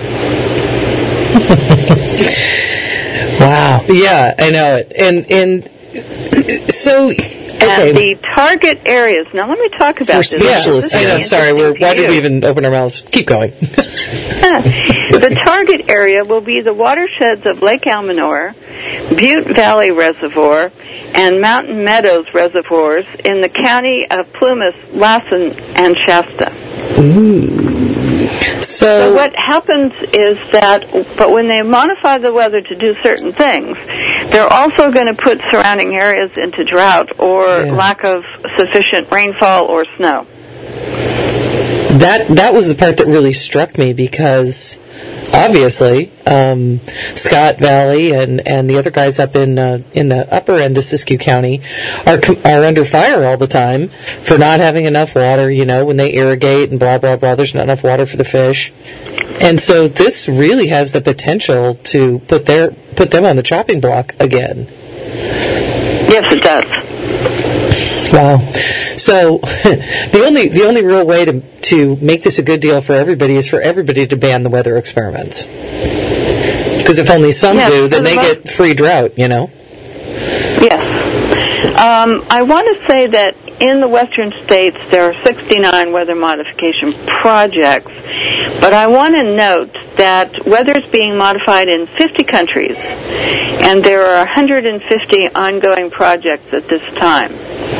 I: Wow. Yeah, I know it. And and so okay.
E: And the target areas. Now, let me talk about
I: we're
E: this.
I: Speechless. I know. Sorry. We're, why did we even open our mouths? Keep going.
E: The target area will be the watersheds of Lake Almanor, Butte Valley Reservoir, and Mountain Meadows reservoirs in the county of Plumas, Lassen, and Shasta.
I: Ooh. So,
E: so what happens is that, but when they modify the weather to do certain things, they're also going to put surrounding areas into drought or yeah. lack of sufficient rainfall or snow.
I: That that was the part that really struck me because obviously um, Scott Valley and, and the other guys up in uh, in the upper end of Siskiyou County are are under fire all the time for not having enough water. You know, when they irrigate and blah blah blah, there's not enough water for the fish, and so this really has the potential to put their put them on the chopping block again.
E: Yes, it does.
I: Wow. So the only the only real way to to make this a good deal for everybody is for everybody to ban the weather experiments. Because if only some
E: yes,
I: do, then they
E: most,
I: get free drought, you know?
E: Yes. Um, I want to say that in the western states there are sixty-nine weather modification projects, but I want to note that weather is being modified in fifty countries, and there are one hundred fifty ongoing projects at this time.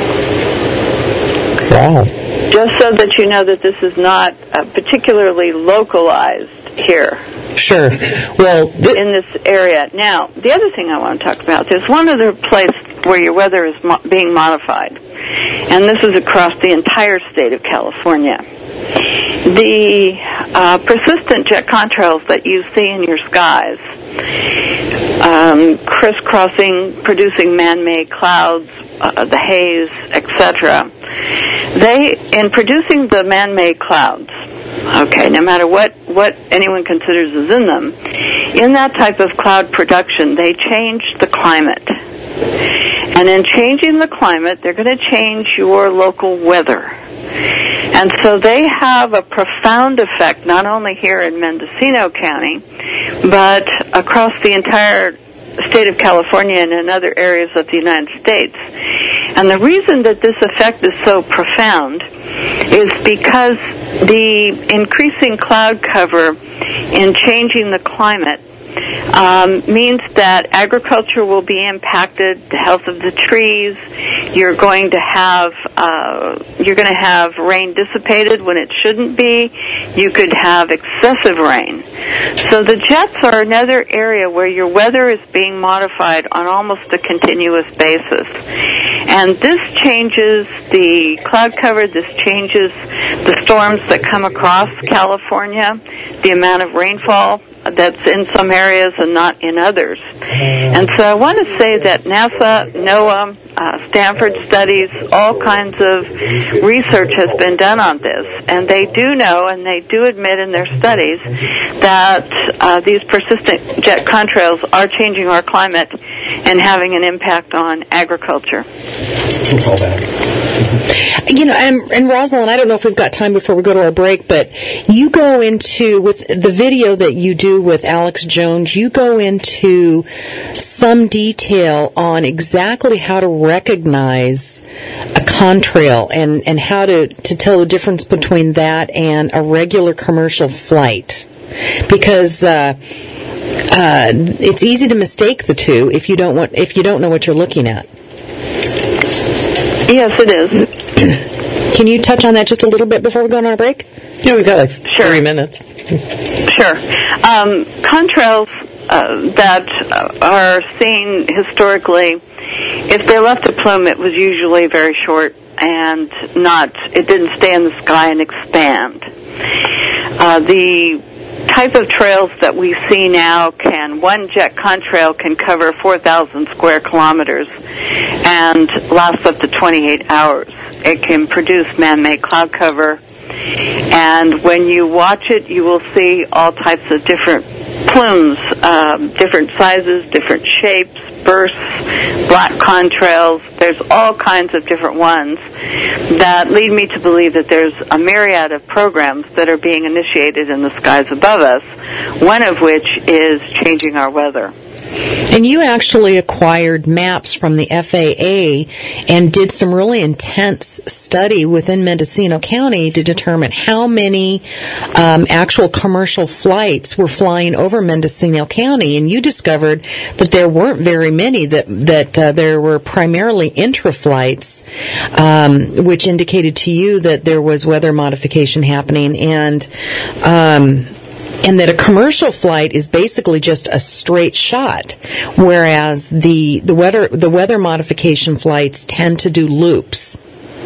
I: Wow.
E: Just so that you know that this is not uh, particularly localized here.
I: Sure. Well, th-
E: in this area. Now, the other thing I want to talk about, there's one other place where your weather is mo- being modified, and this is across the entire state of California. The uh, persistent jet contrails that you see in your skies um, crisscrossing, producing man-made clouds, uh, the haze, et cetera. They, in producing the man-made clouds, okay, no matter what, what anyone considers is in them, in that type of cloud production, they change the climate. And in changing the climate, they're going to change your local weather. And so they have a profound effect, not only here in Mendocino County, but across the entire state of California and in other areas of the United States. And the reason that this effect is so profound is because the increasing cloud cover in changing the climate Um, means that agriculture will be impacted, the health of the trees. You're going to have uh, you're going to have rain dissipated when it shouldn't be. You could have excessive rain. So the jets are another area where your weather is being modified on almost a continuous basis. And this changes the cloud cover. This changes the storms that come across California, the amount of rainfall that's in some areas and not in others. And so I want to say that NASA, NOAA, uh, Stanford studies, all kinds of research has been done on this. And they do know and they do admit in their studies that uh, these persistent jet contrails are changing our climate and having an impact on agriculture.
D: We'll call back.
B: You know, and, and Rosalind, I don't know if we've got time before we go to our break, but you go into, with the video that you do with Alex Jones, you go into some detail on exactly how to recognize a contrail and, and how to, to tell the difference between that and a regular commercial flight. Because uh, uh, it's easy to mistake the two if you don't want, if you don't know what you're looking at.
E: Yes, it is.
B: Can you touch on that just a little bit before we go on our break?
I: Yeah, we've got like
E: sure.
I: three minutes.
E: Sure. Um, contrails uh, that are seen historically, if they left a plume, it was usually very short and not, it didn't stay in the sky and expand. Uh, the type of trails that we see now can, one jet contrail can cover four thousand square kilometers and last up to twenty-eight hours. It can produce man-made cloud cover, and when you watch it, you will see all types of different plumes, um, different sizes, different shapes, bursts, black contrails. There's all kinds of different ones that lead me to believe that there's a myriad of programs that are being initiated in the skies above us, one of which is changing our weather.
B: And you actually acquired maps from the F A A and did some really intense study within Mendocino County to determine how many um, actual commercial flights were flying over Mendocino County. And you discovered that there weren't very many, that, that uh, there were primarily intra-flights, um, which indicated to you that there was weather modification happening. And um And that a commercial flight is basically just a straight shot, whereas the the weather the weather modification flights tend to do loops.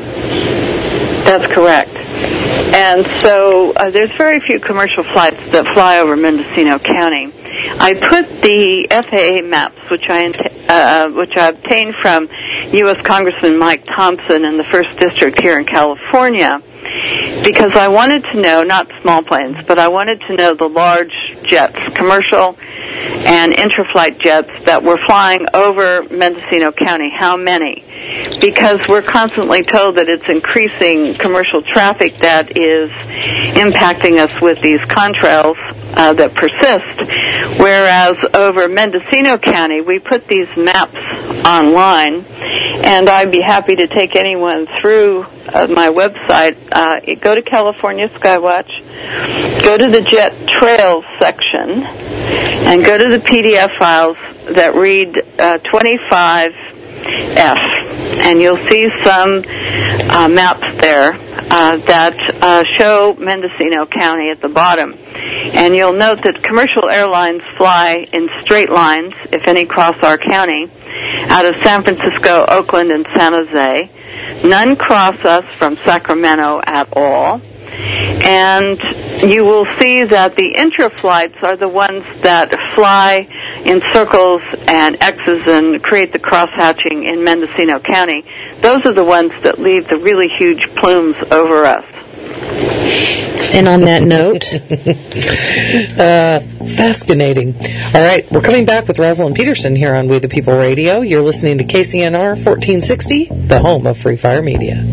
E: That's correct. And so uh, there's very few commercial flights that fly over Mendocino County. I put the F A A maps, which I uh, which I obtained from U S Congressman Mike Thompson in the first district here in California, because I wanted to know, not small planes, but I wanted to know the large jets, commercial and intra-flight jets that were flying over Mendocino County. How many? Because we're constantly told that it's increasing commercial traffic that is impacting us with these contrails uh, that persist, whereas over Mendocino County, we put these maps online, and I'd be happy to take anyone through uh, my website. Uh, go to California Skywatch, go to the Jet Trails section, and go to the P D F files that read uh, twenty-five F, and you'll see some uh, maps there uh, that uh, show Mendocino County at the bottom. And you'll note that commercial airlines fly in straight lines, if any cross our county, out of San Francisco, Oakland, and San Jose. None cross us from Sacramento at all. And you will see that the intraflights are the ones that fly in circles and X's and create the crosshatching in Mendocino County. Those are the ones that leave the really huge plumes over us.
B: And on that note,
I: uh, fascinating. All right, we're coming back with Rosalind Peterson here on We the People Radio. You're listening to K C N R fourteen sixty, the home of Free Fire Media.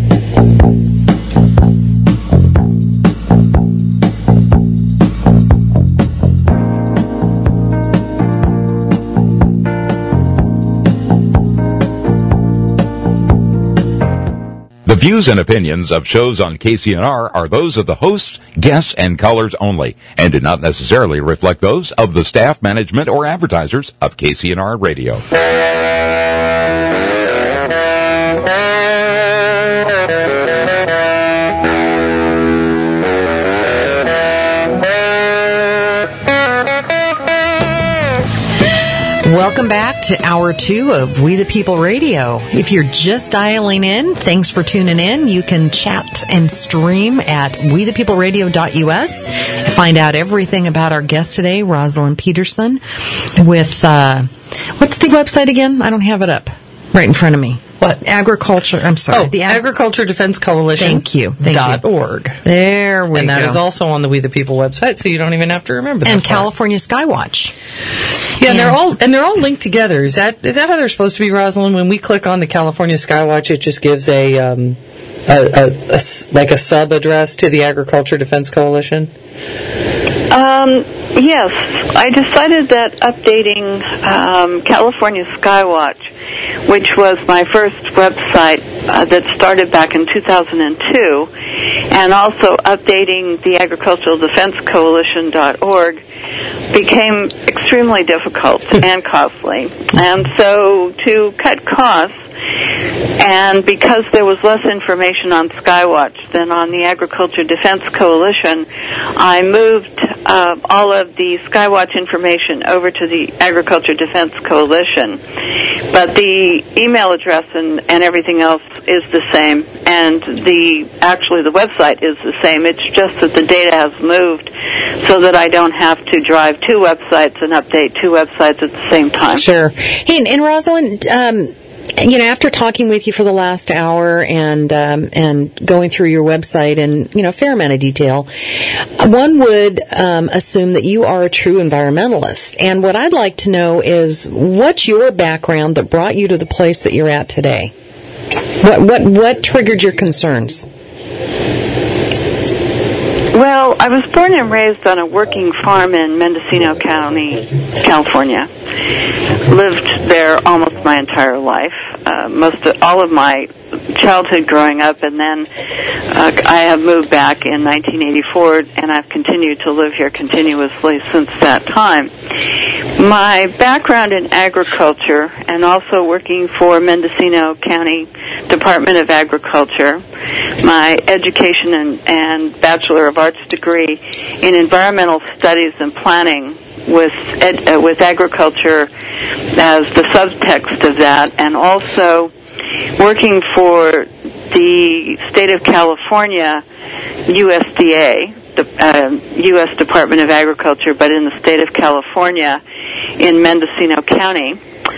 A: The views and opinions of shows on K C N R are those of the hosts, guests, and callers only, and do not necessarily reflect those of the staff, management, or advertisers of K C N R Radio.
B: welcome back to Hour two of We the People Radio. If you're just dialing in, thanks for tuning in. You can chat and stream at we the people radio dot U S. Find out everything about our guest today, Rosalind Peterson, with, uh, what's the website again? I don't have it up right in front of me.
I: What?
B: Agriculture, I'm sorry.
I: Oh,
B: the Ag-
I: Agriculture Defense Coalition.
B: Thank you. Thank
I: dot
B: you.
I: org.
B: There we
I: and
B: go.
I: And that is also on the We the People website, so you don't even have to remember that.
B: And
I: part.
B: California Skywatch.
I: Yeah, and they're all and they're all linked together. Is that is that how they're supposed to be, Rosalind? When we click on the California Skywatch, it just gives a, um, a, a, a like a sub address to the Agriculture Defense Coalition.
E: Um, yes, I decided that updating um, California Skywatch, which was my first website uh, that started back in two thousand two, and also updating the Agricultural Defense Coalition dot org, became extremely difficult and costly. And so to cut costs, and because there was less information on Skywatch than on the Agriculture Defense Coalition, I moved uh, all of the Skywatch information over to the Agriculture Defense Coalition. But the email address and, and everything else is the same, and the actually the website is the same. It's just that the data has moved so that I don't have to drive two websites and update two websites at the same time.
B: Sure. Hey, and, and Rosalind, um, you know, after talking with you for the last hour and um, and going through your website in, you know, a fair amount of detail, one would um, assume that you are a true environmentalist. And what I'd like to know is, what's your background that brought you to the place that you're at today? What what what triggered your concerns?
E: Well, I was born and raised on a working farm in Mendocino County, California. Lived there almost my entire life, uh, most of, all of my childhood growing up, and then uh, I have moved back in nineteen eighty-four, and I've continued to live here continuously since that time. My background in agriculture, and also working for Mendocino County Department of Agriculture, my education and, and Bachelor of Arts degree in environmental studies and planning with ed, uh, with agriculture as the subtext of that, and also working for the state of California, U S D A, the uh, U S Department of Agriculture, but in the state of California in Mendocino County.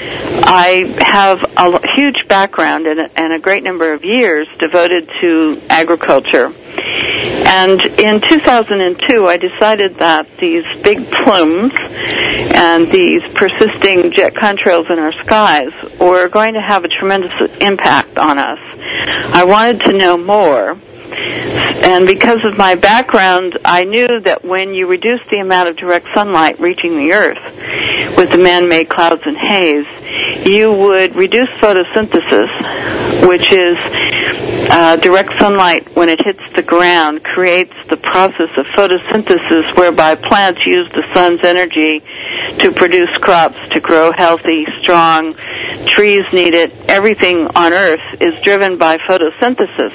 E: I have a huge background and a, and a great number of years devoted to agriculture. And in two thousand two, I decided that these big plumes and these persisting jet contrails in our skies were going to have a tremendous impact on us. I wanted to know more. And because of my background, I knew that when you reduce the amount of direct sunlight reaching the Earth with the man-made clouds and haze, you would reduce photosynthesis, which is uh, direct sunlight when it hits the ground creates the process of photosynthesis whereby plants use the sun's energy to produce crops, to grow healthy, strong. Trees need it. Everything on Earth is driven by photosynthesis.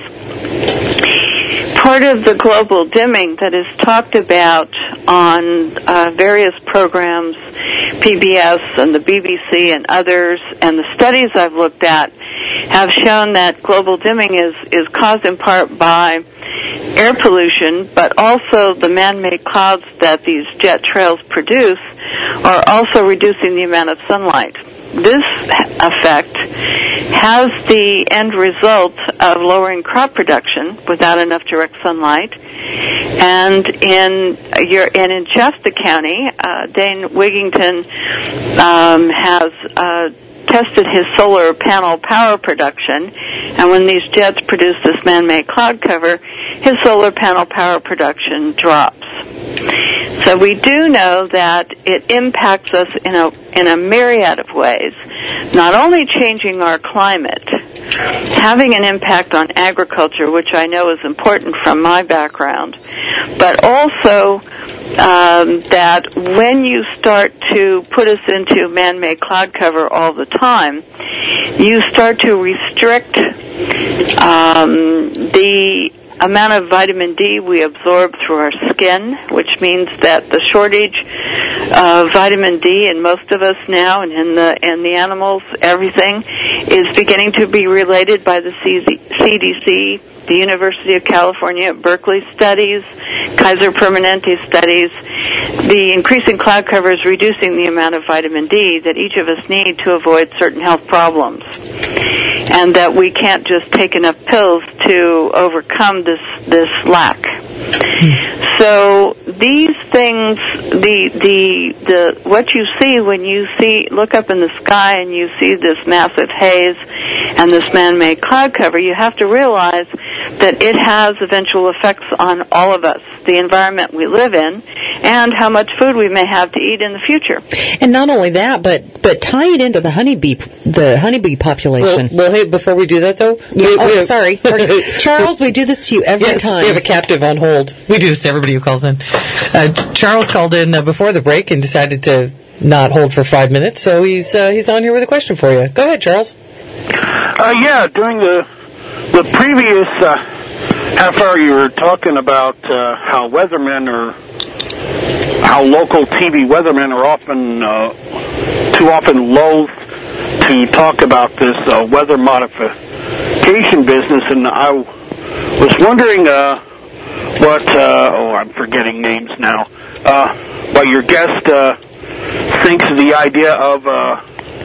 E: Part of the global dimming that is talked about on uh, various programs, P B S and the B B C and others, and the studies I've looked at have shown that global dimming is, is caused in part by air pollution, but also the man-made clouds that these jet trails produce are also reducing the amount of sunlight. This effect has the end result of lowering crop production without enough direct sunlight. And in your and in Shasta County, uh, Dane Wigington um, has uh, tested his solar panel power production, and when these jets produce this man-made cloud cover, his solar panel power production drops. So we do know that it impacts us in a in a myriad of ways, not only changing our climate, having an impact on agriculture, which I know is important from my background, but also um, that when you start to put us into man-made cloud cover all the time, you start to restrict um, the amount of vitamin D we absorb through our skin, which means that the shortage of vitamin D in most of us now and in the in the animals, everything, is beginning to be related by the C D C, the University of California at Berkeley studies, Kaiser Permanente studies. The increasing cloud cover is reducing the amount of vitamin D that each of us need to avoid certain health problems, and that we can't just take enough pills to overcome this this lack. So these things, the the the what you see when you see look up in the sky and you see this massive haze and this man-made cloud cover, you have to realize that it has eventual effects on all of us, the environment we live in, and how much food we may have to eat in the future.
B: And not only that, but but tie it into the honeybee the honeybee population.
I: Well, well hey, before we do that, though,
B: yeah,
I: we,
B: oh,
I: we
B: sorry, Charles, we do this to you every
I: yes,
B: time.
I: We have a captive on hold. We do this to everybody who calls in. Uh, Charles called in uh, before the break and decided to not hold for five minutes, so he's uh, he's on here with a question for you. Go ahead, Charles.
J: Uh, yeah, during the the previous uh, half hour, you were talking about uh, how weathermen are, how local T V weathermen are often uh, too often loath to talk about this uh, weather modification business, and I was wondering uh, what uh, oh I'm forgetting names now. Uh, what your guest uh, thinks of the idea of uh,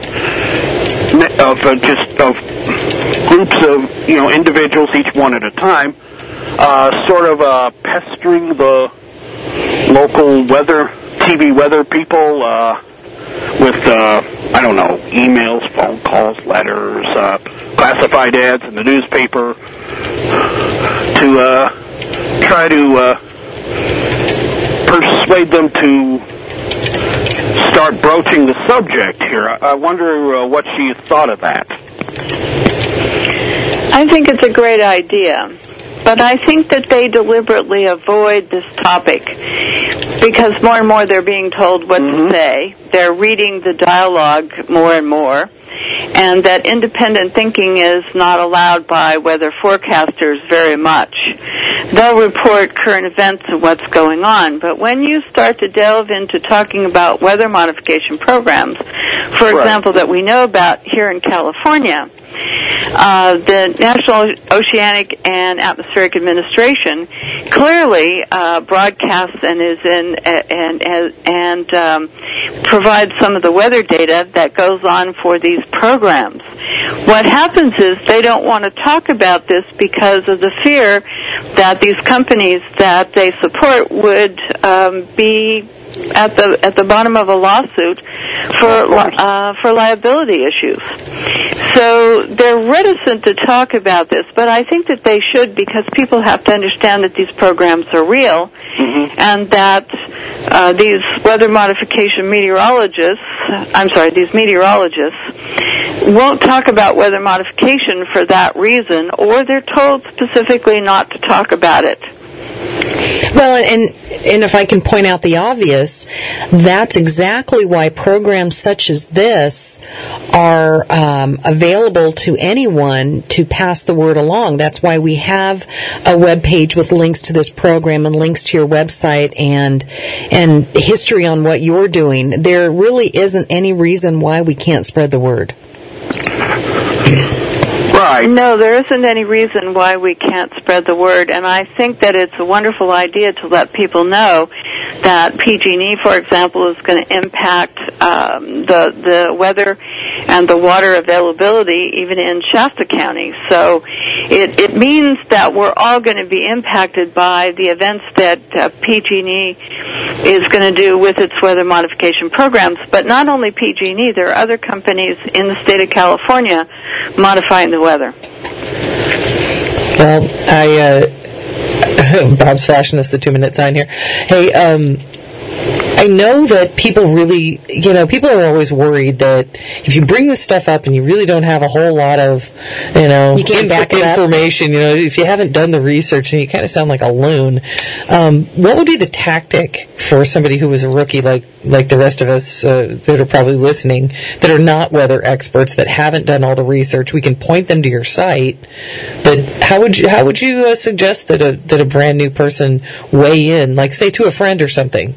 J: of uh, just of groups of you know individuals, each one at a time, uh, sort of uh, pestering the local weather T V weather people uh, with uh, I don't know emails, phone calls, letters, uh, classified ads in the newspaper to uh, try to uh, persuade them to start broaching the subject here. I wonder uh, what she thought of that.
E: I think it's a great idea, but I think that they deliberately avoid this topic because more and more they're being told what mm-hmm. to say. They're reading the dialogue more and more, and that independent thinking is not allowed by weather forecasters very much. They'll report current events and what's going on, but when you start to delve into talking about weather modification programs, for
J: right.
E: example, that we know about here in California, Uh, the National Oceanic and Atmospheric Administration clearly uh, broadcasts and is in and and, and um, provides some of the weather data that goes on for these programs. What happens is they don't want to talk about this because of the fear that these companies that they support would um, be at the at the bottom of a lawsuit for uh, for liability issues. So they're reticent to talk about this, but I think that they should because people have to understand that these programs are real mm-hmm. and that uh, these weather modification meteorologists, I'm sorry, these meteorologists won't talk about weather modification for that reason, or they're told specifically not to talk about it.
B: Well, and and if I can point out the obvious, that's exactly why programs such as this are um, available to anyone to pass the word along. That's why we have a web page with links to this program and links to your website and and history on what you're doing. There really isn't any reason why we can't spread the word.
J: Right.
E: No, there isn't any reason why we can't spread the word, and I think that it's a wonderful idea to let people know that P G and E, for example, is going to impact um, the the weather and the water availability even in Shasta County. So it, it means that we're all going to be impacted by the events that uh, P G and E is going to do with its weather modification programs. But not only P G and E, there are other companies in the state of California modifying the weather.
I: Well, I, uh, Bob's flashing us the two-minute sign here. Hey, um, I know that people really, you know, people are always worried that if you bring this stuff up and you really don't have a whole lot of, you know,
G: you can't back it up.
I: information, you know, if you haven't done the research and you kind of sound like a loon, um, what would be the tactic for somebody who was a rookie like, like the rest of us uh, that are probably listening, that are not weather experts, that haven't done all the research? We can point them to your site, but how would you, how would you uh, suggest that a, that a brand new person weigh in, like say to a friend or something?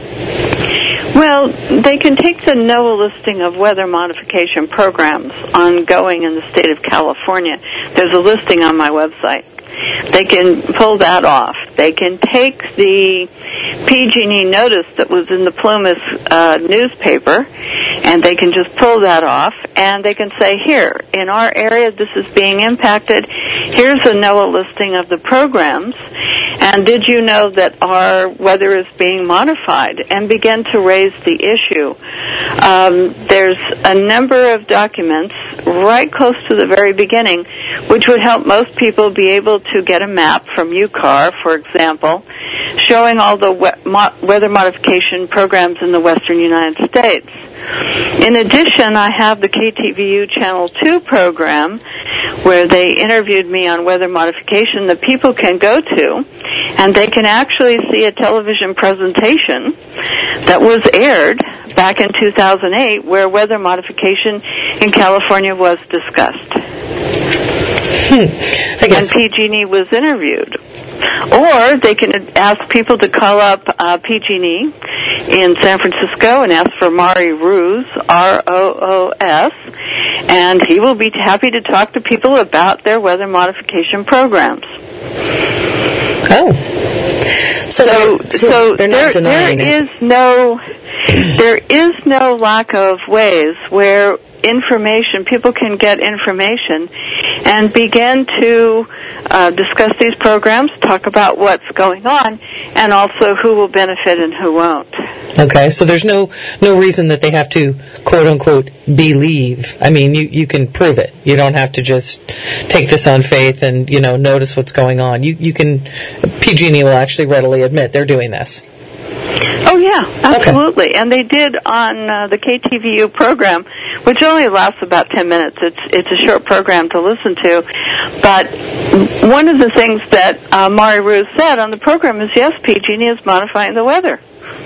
E: Well, they can take the NOAA listing of weather modification programs ongoing in the state of California. There's a listing on my website. They can pull that off. They can take the P G and E notice that was in the Plumas uh, newspaper, and they can just pull that off, and they can say, here, in our area, this is being impacted. Here's a NOAA listing of the programs, and did you know that our weather is being modified, and begin to raise the issue. Um, there's a number of documents right close to the very beginning which would help most people be able to get a map from U C A R, for example, showing all the we- mo- weather modification programs in the western United States. In addition, I have the K T V U Channel two program where they interviewed me on weather modification that people can go to, and they can actually see a television presentation that was aired back in two thousand eight where weather modification in California was discussed.
I: Hmm. I guess.
E: And P G and E was interviewed. Or they can ask people to call up uh, P G and E in San Francisco and ask for Mari Roos, R O O S, and he will be happy to talk to people about their weather modification programs.
I: Oh.
E: So, so, so
G: they're not
E: there,
G: denying
E: there
G: it.
E: is no, there is no lack of ways where information, people can get information and begin to uh, discuss these programs, talk about what's going on, and also who will benefit and who won't.
I: Okay, so there's no no reason that they have to, quote unquote, believe. I mean, you, you can prove it. You don't have to just take this on faith and, you know, notice what's going on. You you can, P G and E will actually readily admit they're doing this.
E: Oh, yeah, absolutely. Okay. And they did on uh, the K T V U program, which only lasts about ten minutes. It's it's a short program to listen to. But one of the things that uh, Mari Roos said on the program is, yes, P G and E is modifying the weather.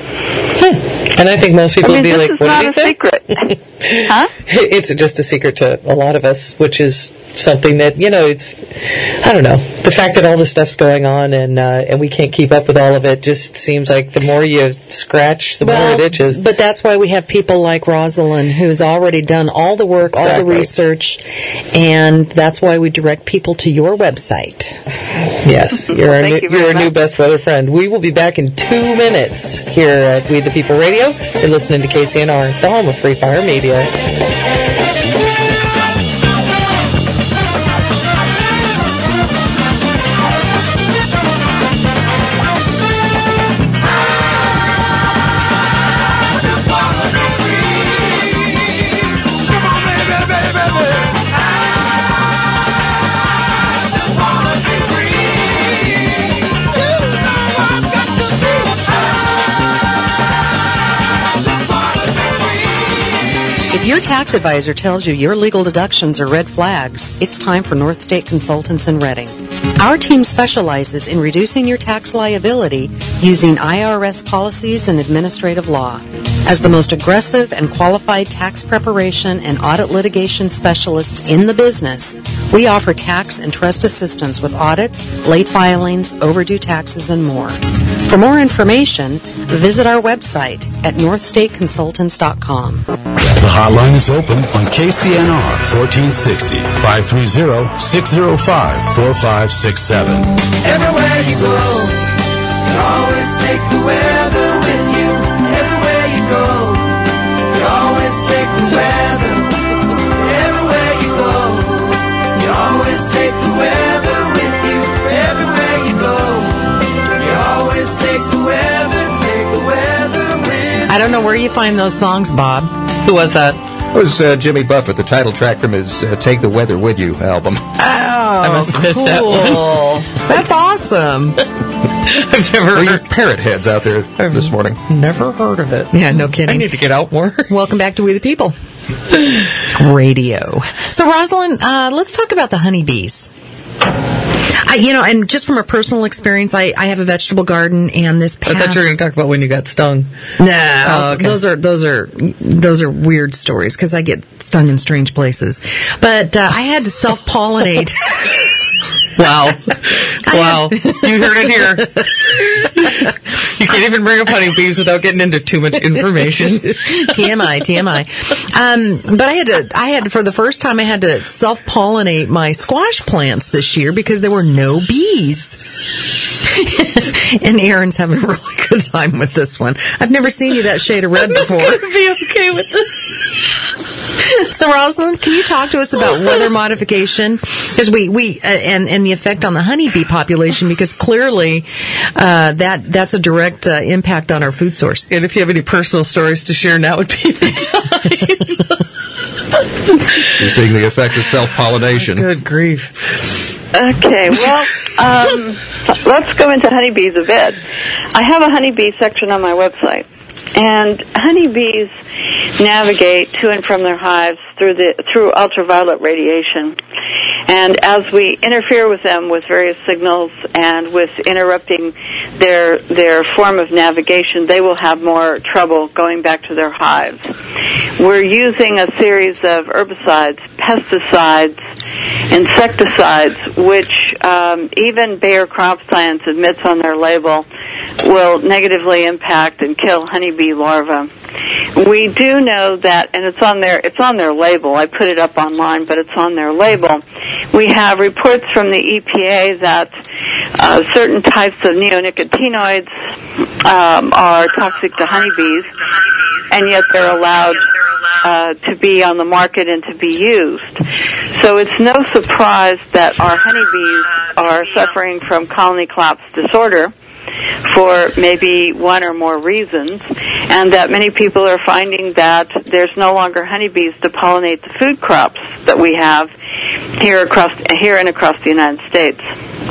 I: Hmm. And I think most people
E: I mean,
I: would be
E: this
I: like, what
E: is
I: did he say?
E: not a secret. Huh?
I: It's just a secret to a lot of us, which is something that, you know, it's, I don't know, the fact that all this stuff's going on and uh, and we can't keep up with all of it just seems like the more you scratch, the
G: well,
I: more it itches.
G: But that's why we have people like Rosalind who's already done all the work,
I: Exactly.
G: all the research, and that's why we direct people to your website.
I: Yes, you're,
E: Well,
I: our,
E: thank
I: new,
E: you very
I: you're our new
E: much.
I: best weather friend. We will be back in two minutes here at We the People Radio. You're listening to K C N R, the home of Free Fire Media.
G: If your tax advisor tells you your legal deductions are red flags, it's time for North State Consultants in Reading. Our team specializes in reducing your tax liability using I R S policies and administrative law. As the most aggressive and qualified tax preparation and audit litigation specialists in the business, we offer tax and trust assistance with audits, late filings, overdue taxes, and more. For more information, visit our website at north state consultants dot com.
H: The hotline is open on K C N R fourteen sixty, five three zero, six zero five, four five six seven.
F: Everywhere you go, you always take the weather with you. Everywhere you go, you always take the weather. Everywhere you go, you always take the weather with you. Everywhere you go, you always take the weather, take the weather with you.
B: I don't know where you find those songs, Bob.
C: Who was that?
D: It was uh, Jimmy Buffett, the title track from his uh, Take the Weather With You album.
B: Oh,
C: I must have missed that one.
B: That's awesome.
C: I've never
D: Well, you
C: heard,
D: parrot heads out there this morning.
C: never heard of it.
B: Yeah, no kidding.
C: I need to get out more.
B: Welcome back to We the People Radio. So, Rosalind, uh, let's talk about the honeybees. I, you know, and just from a personal experience, I, I have a vegetable garden, and this past...
C: I thought you were going to talk about when you got stung.
B: No,
C: Oh, okay.
B: those are those are those are weird stories because I get stung in strange places. But uh, I had to self-pollinate.
C: Wow. Wow. You heard it here. You can't even bring up honeybees without getting into too much information.
B: T M I, T M I. Um, but I had to, I had to, for the first time, I had to self-pollinate my squash plants this year because there were no bees. And Aaron's having a really good time with this one. I've never seen you that shade of red before.
C: I'm going to be okay with this.
B: So, Rosalind, can you talk to us about weather modification? Because we, we uh, and, and the effect on the honeybee population, because clearly uh, that that's a direct uh, impact on our food source.
C: And if you have any personal stories to share, now would be the time.
D: You're seeing the effect of self-pollination.
C: Good grief.
E: Okay, well, um, let's go into honeybees a bit. I have a honeybee section on my website, and honeybees navigate to and from their hives through the through ultraviolet radiation. And as we interfere with them with various signals and with interrupting their their form of navigation, they will have more trouble going back to their hives. We're using a series of herbicides, pesticides, insecticides, which um, even Bayer Crop Science admits on their label will negatively impact and kill honeybee larvae. We do know that, and it's on their it's on their label. I put it up online, but it's on their label. We have reports from the E P A that uh, certain types of neonicotinoids um, are toxic to honeybees, and yet they're allowed uh, to be on the market and to be used. So it's no surprise that our honeybees are suffering from colony collapse disorder for maybe one or more reasons, and that many people are finding that there's no longer honeybees to pollinate the food crops that we have here across here and across the United States.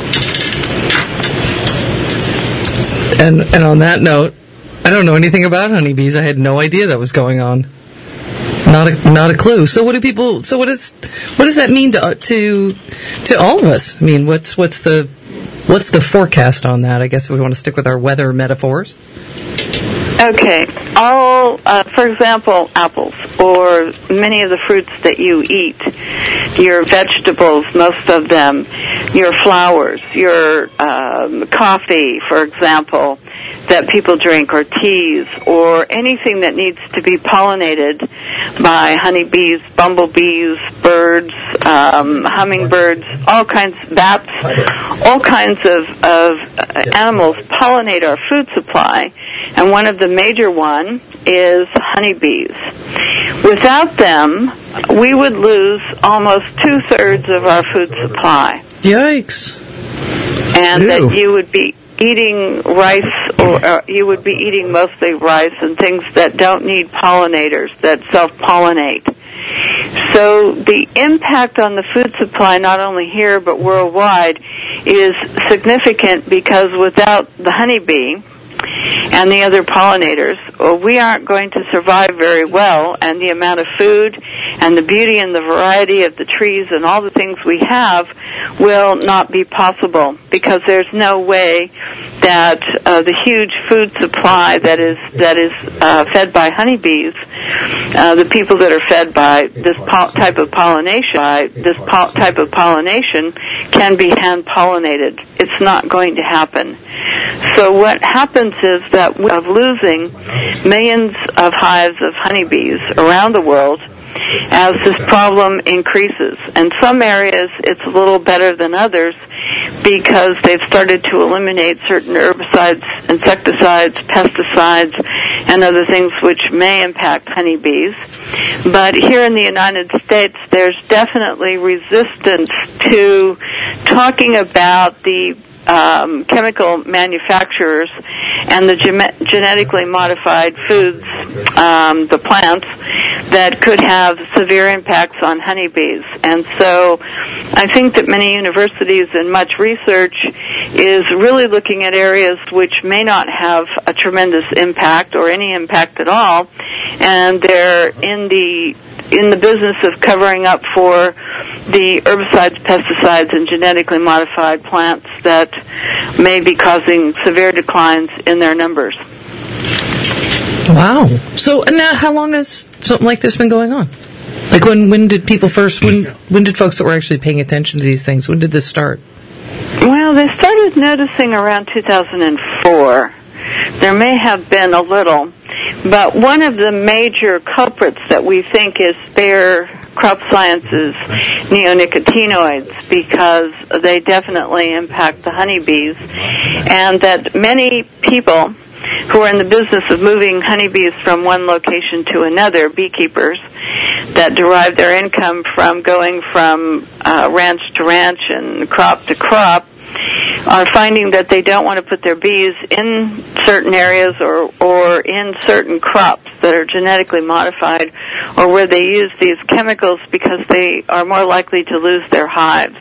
C: And and on that note, I don't know anything about honeybees. I had no idea that was going on. Not a not a clue. So what do people? So what is what does that mean to to to all of us? I mean, what's what's the What's the forecast on that? I guess we want to stick with our weather metaphors.
E: Okay. All, uh, for example, apples or many of the fruits that you eat, your vegetables, most of them, your flowers, your um, coffee, for example, that people drink, or teas, or anything that needs to be pollinated by honeybees, bumblebees, birds, um, hummingbirds, all kinds, bats, all kinds of, of animals pollinate our food supply, and one of the major one is honeybees. Without them, we would lose almost two-thirds of our food supply.
C: Yikes.
E: And
C: Ew.
E: that you would be eating rice, or uh, you would be eating mostly rice and things that don't need pollinators, that self-pollinate. So the impact on the food supply, not only here but worldwide, is significant, because without the honeybee and the other pollinators, we aren't going to survive very well, and the amount of food and the beauty and the variety of the trees and all the things we have will not be possible, because there's no way that uh, the huge food supply that is that is uh, fed by honeybees, uh, the people that are fed by this po- type of pollination, by this po- type of pollination, can be hand pollinated. It's not going to happen. So what happens is that we are losing millions of hives of honeybees around the world as this problem increases. In some areas, it's a little better than others because they've started to eliminate certain herbicides, insecticides, pesticides, and other things which may impact honeybees. But here in the United States, there's definitely resistance to talking about the Um, chemical manufacturers and the gem- genetically modified foods, um, the plants, that could have severe impacts on honeybees. And so I think that many universities and much research is really looking at areas which may not have a tremendous impact or any impact at all, and they're in the in the business of covering up for the herbicides, pesticides, and genetically modified plants that may be causing severe declines in their numbers.
C: Wow. So now how long has something like this been going on? Like when, when did people first, when, when did folks that were actually paying attention to these things, when did this start?
E: Well, they started noticing around two thousand four. There may have been a little, but one of the major culprits that we think is Bayer Crop Science's neonicotinoids, because they definitely impact the honeybees, and that many people who are in the business of moving honeybees from one location to another, beekeepers that derive their income from going from uh, ranch to ranch and crop to crop, are finding that they don't want to put their bees in certain areas or or in certain crops that are genetically modified, or where they use these chemicals because they are more likely to lose their hives.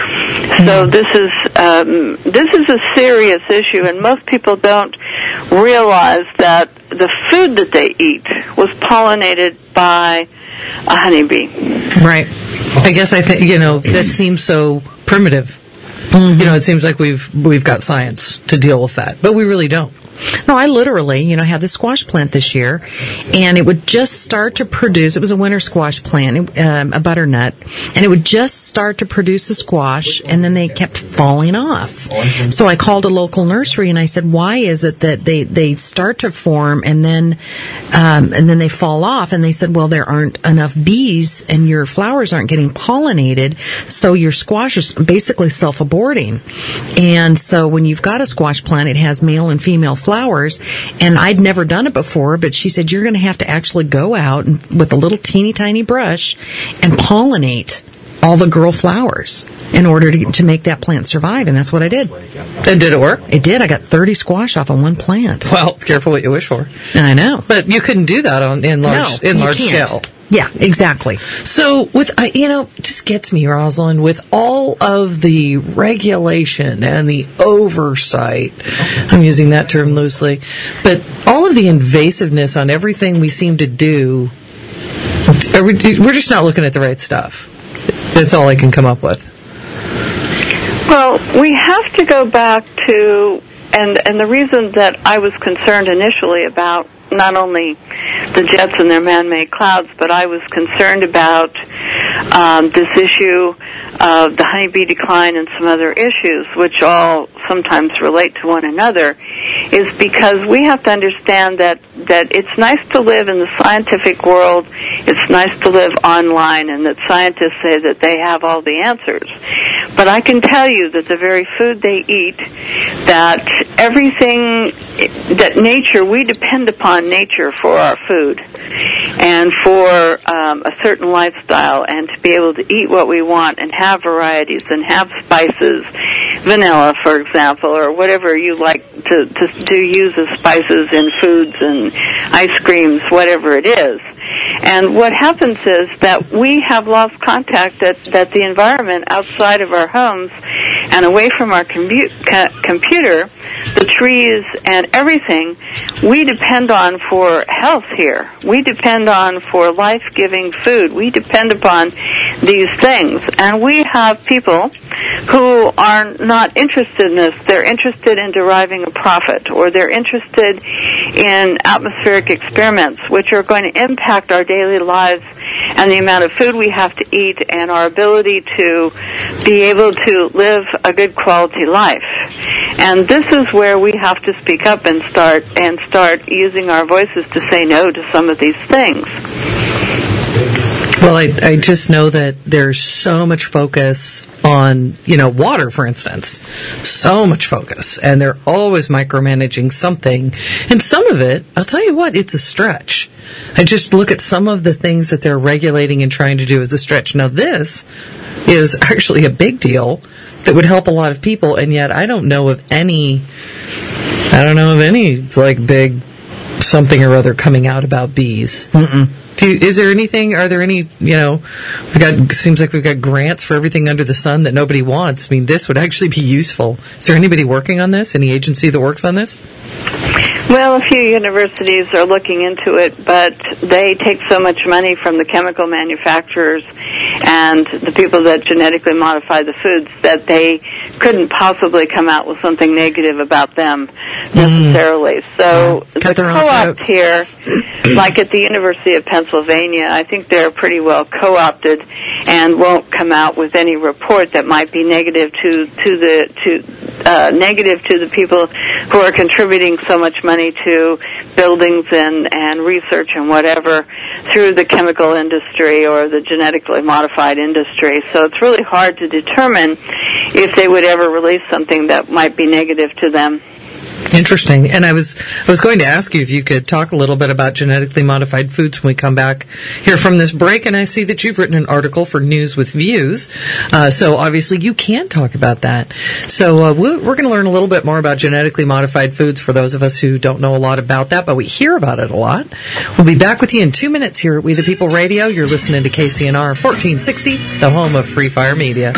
E: So this is um, this is a serious issue, and most people don't realize that the food that they eat was pollinated by a honeybee.
C: Right. I guess I think, you know, that seems so primitive. Mm-hmm. You know, it seems like we've we've got science to deal with that, but we really don't.
B: No, I literally, you know, had this squash plant this year, and it would just start to produce, it was a winter squash plant, um, a butternut, and it would just start to produce a squash, and then they kept falling off. So I called a local nursery, and I said, why is it that they, they start to form, and then, um, and then they fall off? And they said, well, there aren't enough bees, and your flowers aren't getting pollinated, so your squash is basically self-aborting. And so when you've got a squash plant, it has male and female flowers. flowers, and I'd never done it before, but she said, you're going to have to actually go out and, with a little teeny tiny brush and pollinate all the girl flowers in order to, to make that plant survive, and that's what I did.
C: And did it work?
B: It did. I got thirty squash off of one plant.
C: Well, careful what you wish for.
B: I know.
C: But you couldn't do that on in large,
B: no,
C: in large
B: can't.
C: scale.
B: Yeah, exactly.
C: So, with uh, you know, it just gets me, Rosalind, with all of the regulation and the oversight, I'm using that term loosely, but all of the invasiveness on everything we seem to do, are we, we're just not looking at the right stuff. That's all I can come up with.
E: Well, we have to go back to, and, and the reason that I was concerned initially about not only the jets and their man-made clouds, but I was concerned about um, this issue of the honeybee decline and some other issues, which all sometimes relate to one another, is because we have to understand that, that it's nice to live in the scientific world, it's nice to live online, and that scientists say that they have all the answers. But I can tell you that the very food they eat, that everything, that nature, we depend upon nature for our food and for um, a certain lifestyle, and to be able to eat what we want and have varieties and have spices, vanilla, for example, or whatever you like to, to, to use as spices in foods and ice creams, whatever it is. And what happens is that we have lost contact that, that the environment outside of our homes and away from our commu- co- computer, the trees and everything, we depend on for health here. We depend on for life-giving food. We depend upon these things. And we have people who are not interested in this. They're interested in deriving a profit, or they're interested in atmospheric experiments, which are going to impact our daily lives and the amount of food we have to eat and our ability to be able to live a good quality life. And this is where we have to speak up and start and start using our voices to say no to some of these things.
C: Well, I, I just know that there's so much focus on, you know, water, for instance. So much focus. And they're always micromanaging something. And some of it, I'll tell you what, it's a stretch. I just look at some of the things that they're regulating and trying to do as a stretch. Now, this is actually a big deal that would help a lot of people, and yet I don't know of any, I don't know of any, like, big something or other coming out about bees. Mm-mm. Do you, is there anything, are there any, you know, we got, seems like we've got grants for everything under the sun that nobody wants. I mean, this would actually be useful. Is there anybody working on this? Any agency that works on this?
E: Well, a few universities are looking into it, but they take so much money from the chemical manufacturers and the people that genetically modify the foods that they couldn't possibly come out with something negative about them necessarily. Mm. So
B: Cut
E: the co-opt here, like at the University of Pennsylvania, I think they're pretty well co-opted and won't come out with any report that might be negative to to the to uh, negative to the people who are contributing so much money to buildings and, and research and whatever through the chemical industry or the genetically modified industry. So it's really hard to determine if they would ever release something that might be negative to them.
C: Interesting. And I was I was going to ask you if you could talk a little bit about genetically modified foods when we come back here from this break. And I see that you've written an article for News with Views. Uh, so obviously you can talk about that. So uh, we're, we're going to learn a little bit more about genetically modified foods for those of us who don't know a lot about that, but we hear about it a lot. We'll be back with you in two minutes here at We the People Radio. You're listening to K C N R fourteen sixty, the home of Free Fire Media.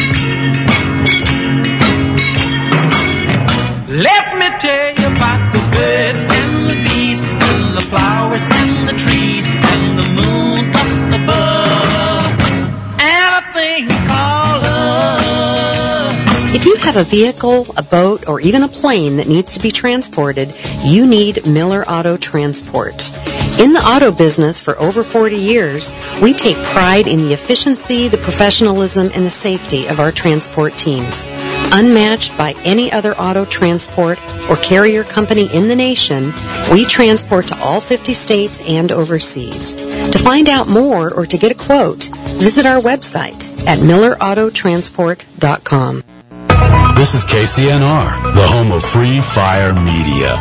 F: Let me tell you about the birds and the bees and the flowers and the trees and the moon up above and a thing called love.
G: If you have a vehicle, a boat, or even a plane that needs to be transported, you need Miller Auto Transport. In the auto business for over forty years, we take pride in the efficiency, the professionalism, and the safety of our transport teams. Unmatched by any other auto transport or carrier company in the nation, we transport to all fifty states and overseas. To find out more or to get a quote, visit our website at miller auto transport dot com.
H: This is K C N R, the home of Free Fire Media.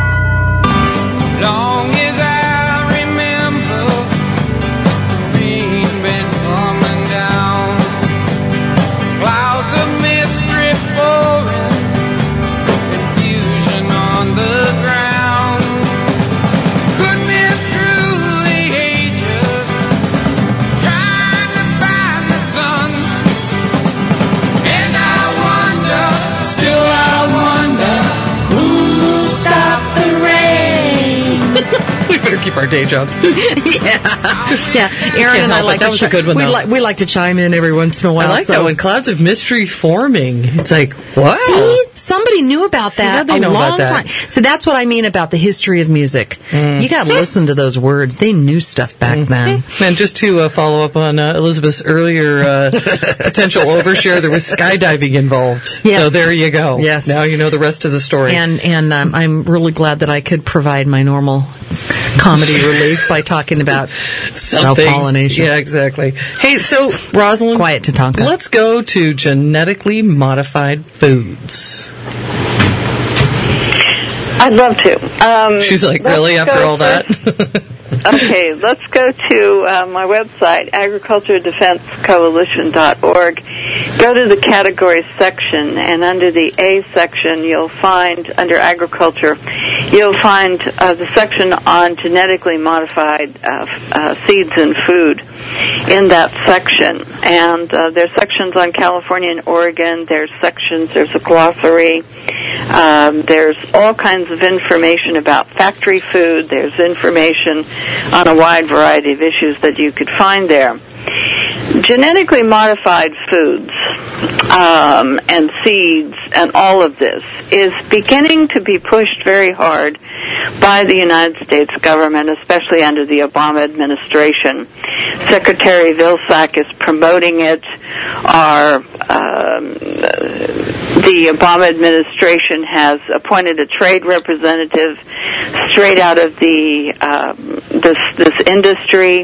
F: Long as I remember, the rain been coming down, clouds of mystery pouring, confusion on the ground, could miss through the ages, trying to find the sun, and I wonder, still I wonder, who stopped the rain?
C: We better keep our day jobs.
B: yeah. Yeah. Aaron and I like
C: that
B: to
C: was
B: chi-
C: a good one,
B: we,
C: though.
B: li- we like to chime in every once in a while.
C: I like
B: so.
C: that one. Clouds of mystery forming. It's like, wow.
B: See, somebody knew about
C: See,
B: that
C: they
B: a
C: know about
B: long
C: that.
B: time. So that's what I mean about the history of music.
C: Mm.
B: You got to listen to those words. They knew stuff back then.
C: And just to uh, follow up on uh, Elizabeth's earlier uh, potential overshare, there was skydiving involved.
B: Yes.
C: So there you go.
B: Yes.
C: Now you know the rest of the story.
B: And and um, I'm really glad that I could provide my normal comedy relief by talking about
C: Something.
B: self-pollination.
C: Yeah, exactly. Hey, so, Rosalind.
B: Quiet, Tatanka.
C: Let's go to genetically modified foods.
E: I'd love to. Um,
C: She's like,
E: let's
C: really, after
E: go
C: all that?
E: Okay, let's go to uh, my website, agriculture defense coalition dot org. Go to the categories section, and under the A section, you'll find, under agriculture, you'll find uh, the section on genetically modified uh, uh, seeds and food in that section. And uh, there's sections on California and Oregon. There's sections, there's a glossary. Um, there's all kinds of information about factory food. There's information on a wide variety of issues that you could find there. genetically modified foods um, and seeds and all of this is beginning to be pushed very hard by the United States government, especially under the Obama administration. Secretary Vilsack is promoting it. Our um, the Obama administration has appointed a trade representative straight out of the um, this this industry,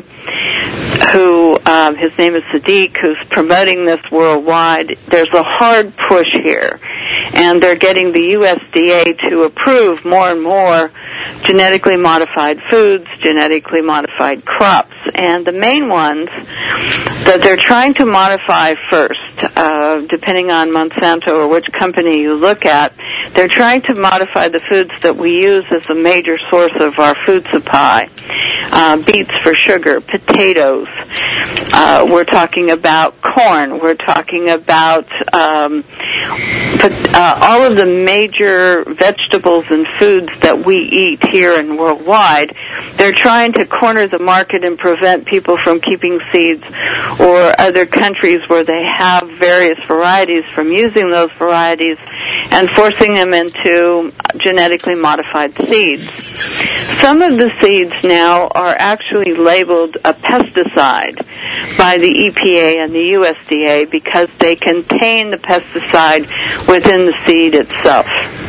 E: who um, his name is Sadiq, who's promoting this worldwide. There's a hard push here, and they're getting the U S D A to approve more and more genetically modified foods, genetically modified crops, and the main ones that they're trying to modify first, uh, depending on Monsanto or which company you look at, they're trying to modify the foods that we use as a major source of our food supply. Uh, beets for sugar, potatoes. Uh, we're talking about corn. We're talking about um, pot- uh, all of the major vegetables and foods that we eat here and worldwide. They're trying to corner the market and prevent people from keeping seeds, or other countries where they have various varieties from using those varieties and forcing them into genetically modified seeds. Some of the seeds now are actually labeled a pesticide by the E P A and the U S D A because they contain the pesticide within the seed itself.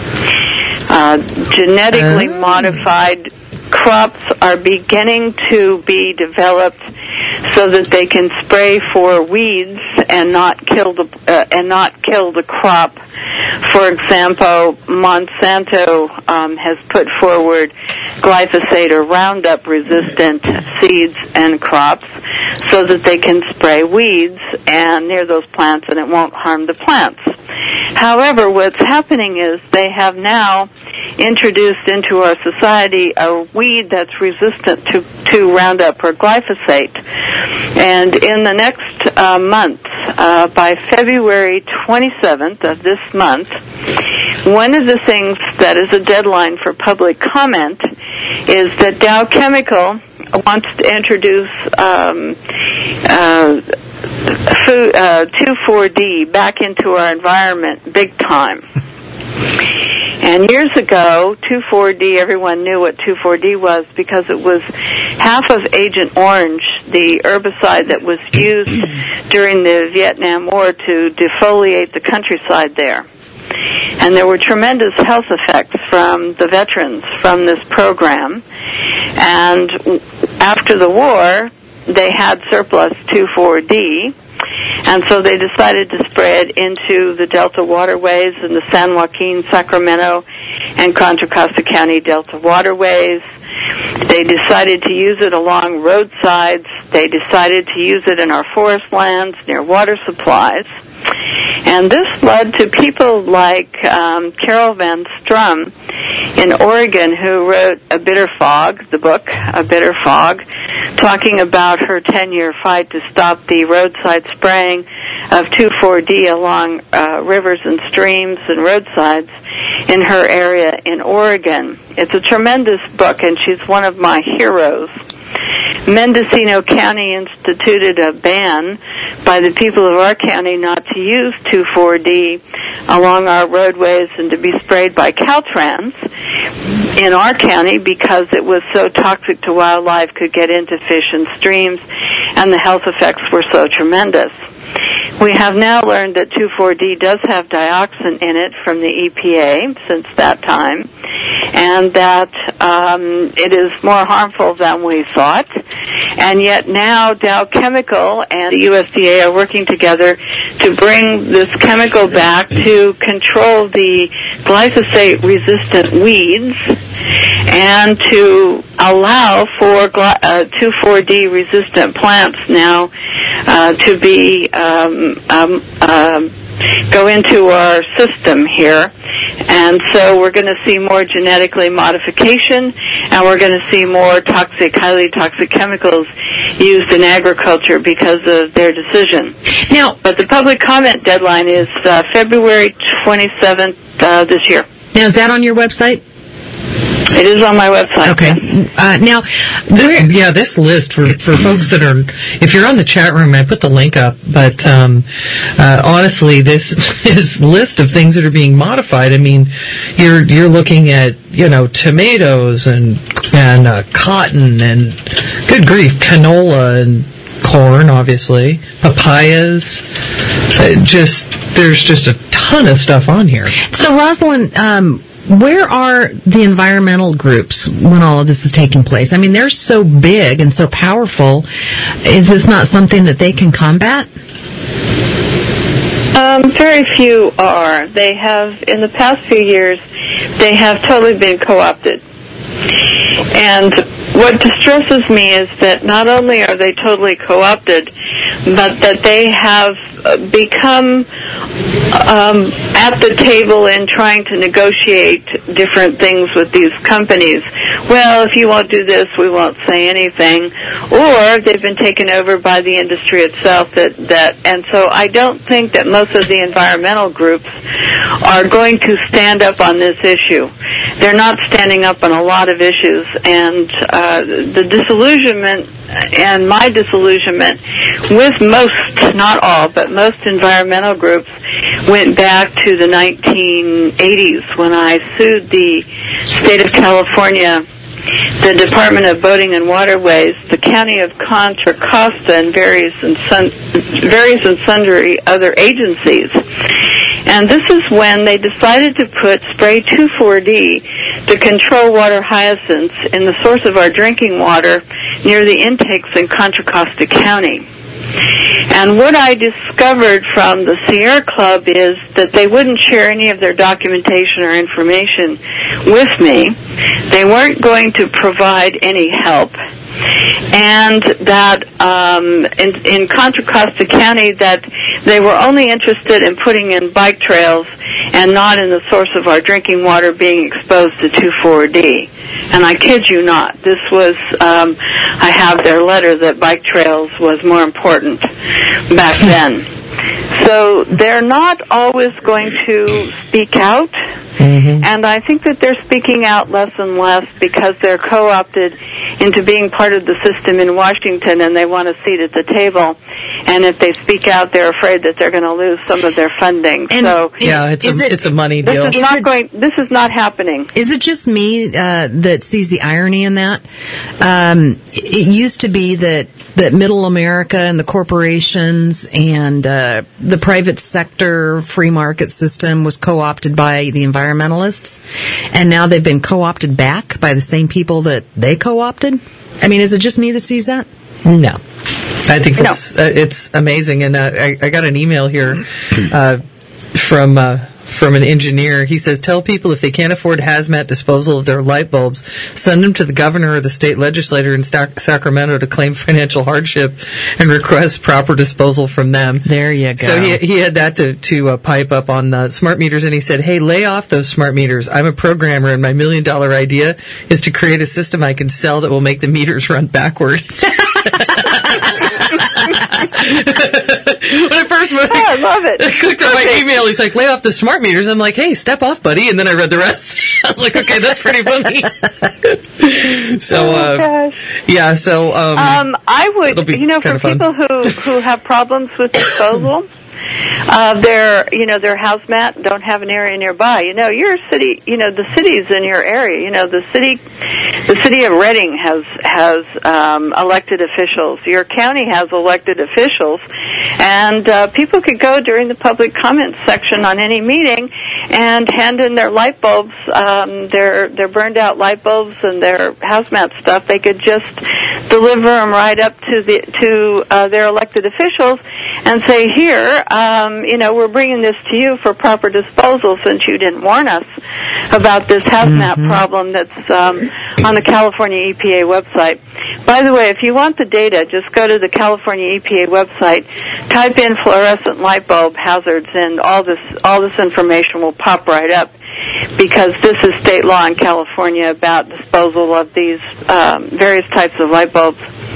E: Uh, genetically uh. modified crops are beginning to be developed so that they can spray for weeds and not kill the uh, and not kill the crop. For example, Monsanto um, has put forward glyphosate or Roundup resistant seeds and crops so that they can spray weeds and near those plants and it won't harm the plants. However, what's happening is they have now introduced into our society a weed that's resistant to, to Roundup or glyphosate. And in the next uh, month, uh, by February twenty-seventh of this month, one of the things that is a deadline for public comment is that Dow Chemical wants to introduce um, uh, food, uh, two four D back into our environment big time. And years ago, two four D, everyone knew what two four D was because it was half of Agent Orange, the herbicide that was used during the Vietnam War to defoliate the countryside there. And there were tremendous health effects from the veterans from this program. And after the war, they had surplus two four D. And so they decided to spray it into the Delta waterways and the San Joaquin, Sacramento, and Contra Costa County Delta waterways. They decided to use it along roadsides. They decided to use it in our forest lands near water supplies. And this led to people like um, Carol Van Strum in Oregon, who wrote A Bitter Fog, the book, A Bitter Fog, talking about her ten-year fight to stop the roadside spraying of two four D along uh, rivers and streams and roadsides in her area in Oregon. It's a tremendous book, and she's one of my heroes. Mendocino County instituted a ban by the people of our county not to use two four D along our roadways and to be sprayed by Caltrans in our county because it was so toxic to wildlife, could get into fish and streams, and the health effects were so tremendous. We have now learned that two four D does have dioxin in it from the E P A since that time, and that um, it is more harmful than we thought. And yet now Dow Chemical and the U S D A are working together to bring this chemical back to control the glyphosate-resistant weeds and to allow for uh, two four D resistant plants now uh, to be um, um, um, go into our system here. And so we're going to see more genetically modification, and we're going to see more toxic, highly toxic chemicals used in agriculture because of their decision. Now, but the public comment deadline is uh, February twenty-seventh uh, this year.
B: Now, is that on your website?
E: It is on my website.
B: Okay. Uh, now,
C: this, yeah, this list for, for folks that are, if you're on the chat room, I put the link up, but um, uh, honestly, this is list of things that are being modified. I mean, you're you're looking at, you know, tomatoes and and uh, cotton and, good grief, canola and corn, obviously, papayas. Uh, just there's just a ton of stuff on here.
B: So, Rosalind, um, where are the environmental groups when all of this is taking place? I mean, they're so big and so powerful. Is this not something that they can combat?
E: Um, very few are. They have, in the past few years, they have totally been co-opted. And what distresses me is that not only are they totally co-opted, but that they have become um, at the table in trying to negotiate different things with these companies. Well, if you won't do this, we won't say anything. Or they've been taken over by the industry itself. That, that, and so I don't think that most of the environmental groups are going to stand up on this issue. They're not standing up on a lot of issues, and uh, the disillusionment and my disillusionment with most, not all, but most environmental groups went back to the nineteen eighties when I sued the state of California, the Department of Boating and Waterways, the County of Contra Costa, and various and, sun, various and sundry other agencies. And this is when they decided to put spray two four D to control water hyacinths in the source of our drinking water near the intakes in Contra Costa County. And what I discovered from the Sierra Club is that they wouldn't share any of their documentation or information with me. They weren't going to provide any help. And that um, in, in Contra Costa County, that they were only interested in putting in bike trails and not in the source of our drinking water being exposed to two four D. And I kid you not, this was, um, I have their letter that bike trails was more important back then. So they're not always going to speak out, mm-hmm. and I think that they're speaking out less and less because they're co-opted into being part of the system in Washington, and they want a seat at the table. And if they speak out, they're afraid that they're going to lose some of their funding.
B: And
E: so
C: yeah, it's a, it, it's a money
E: this
C: deal.
E: Is not going, this is not happening.
B: Is it just me uh, that sees the irony in that? Um, it used to be that that middle America and the corporations and uh, the private sector free market system was co-opted by the environmentalists, and now they've been co-opted back by the same people that they co-opted? I mean, is it just me that sees that?
C: No. I think it's, no. uh, it's amazing, and uh, I, I got an email here uh, from... Uh, from an engineer. He says, tell people if they can't afford hazmat disposal of their light bulbs, send them to the governor or the state legislator in Stac- Sacramento to claim financial hardship and request proper disposal from them.
B: There you go.
C: So he, he had that to, to uh, pipe up on uh, smart meters, and he said, hey, lay off those smart meters. I'm a programmer, and my million dollar idea is to create a system I can sell that will make the meters run backward. When I first moved,
E: oh, I love it.
C: I clicked on my email. He's like, lay off the smart meters. I'm like, hey, step off, buddy. And then I read the rest. I was like, okay, that's pretty funny. so,
E: oh,
C: uh, yeah, so. Um,
E: um, I would, you know, for people who, who have problems with disposal, Uh, their, you know, their housemat don't have an area nearby. You know, your city, you know, the cities in your area. You know, the city, the city of Reading has has um, elected officials. Your county has elected officials, and uh, people could go during the public comment section on any meeting and hand in their light bulbs, um, their their burned out light bulbs and their housemat stuff. They could just deliver them right up to the to uh, their elected officials and say, here. Um, you know, we're bringing this to you for proper disposal since you didn't warn us about this hazmat mm-hmm. problem that's um, on the California E P A website. By the way, if you want the data, just go to the California E P A website, type in fluorescent light bulb hazards, and all this all this information will pop right up, because this is state law in California about disposal of these um, various types of light bulbs.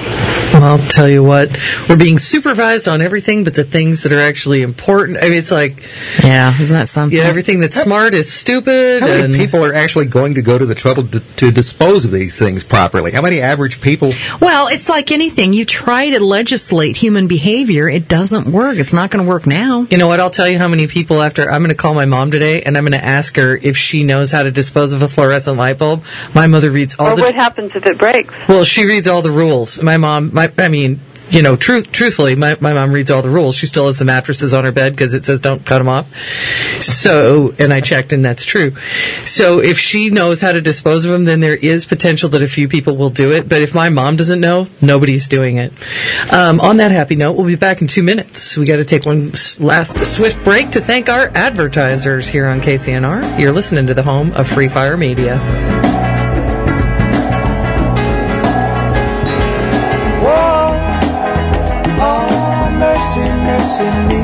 C: I'll tell you what, we're being supervised on everything but the things that are actually important. I mean, it's like,
B: yeah, isn't that something?
C: Yeah, everything that's smart is stupid.
D: How many
C: and
D: people are actually going to go to the trouble to, to dispose of these things properly? How many average people?
B: Well, it's like anything. You try to legislate human behavior, it doesn't work. It's not going to work now.
C: You know what? I'll tell you how many people after, I'm going to call my mom today, and I'm going to ask her if she knows how to dispose of a fluorescent light bulb. My mother reads all
E: or
C: the...
E: what happens if it breaks?
C: Well, she reads all the rules. My mom, my, I mean... You know, truth, truthfully, my, my mom reads all the rules. She still has the mattresses on her bed because it says don't cut them off. So, and I checked and that's true. So if she knows how to dispose of them, then there is potential that a few people will do it. But if my mom doesn't know, nobody's doing it. Um, on that happy note, we'll be back in two minutes. We got to take one last swift break to thank our advertisers here on K C N R. You're listening to the home of Free Fire Media.
F: Me.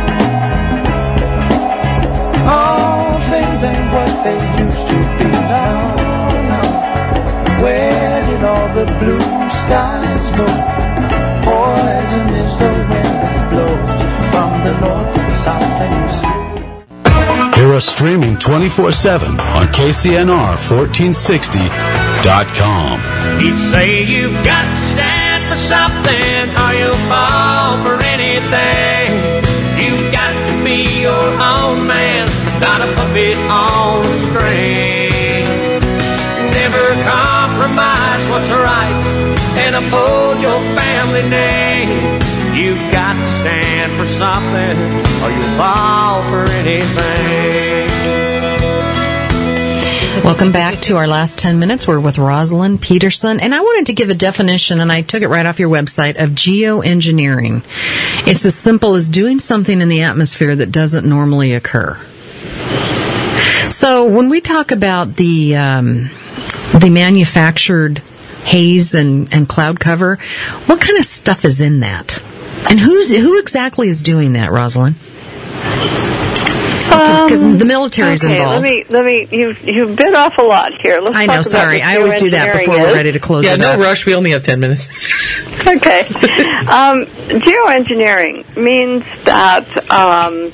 F: All things ain't what they used to be now, now. Where did all the blue skies go? Poison is the wind that blows from the north and south and east.
H: Hear us streaming twenty-four seven on K C N R fourteen sixty dot com.
K: You say you've got to stand for something or you'll fall for anything. You've got to be your own man, gotta put it on the string. Never compromise what's right and uphold your family name. You've got to stand for something or you'll fall for anything.
B: Welcome back to our last ten minutes. We're with Rosalind Peterson, and I wanted to give a definition, and I took it right off your website, of geoengineering. It's as simple as doing something in the atmosphere that doesn't normally occur. So when we talk about the um, the manufactured haze and, and cloud cover, what kind of stuff is in that? And who's who exactly is doing that, Rosalind? Because
E: Um,
B: the military's
E: okay,
B: involved.
E: let me, let me, you've, you've bit off a lot here. Let's
B: I
E: talk
B: know,
E: about
B: sorry.
E: what
B: I always do that before
E: geoengineering
B: we're
E: is.
B: ready to close
C: yeah,
B: it
C: no
B: up.
C: rush. We only have ten minutes.
E: Okay. Um, geoengineering means that um,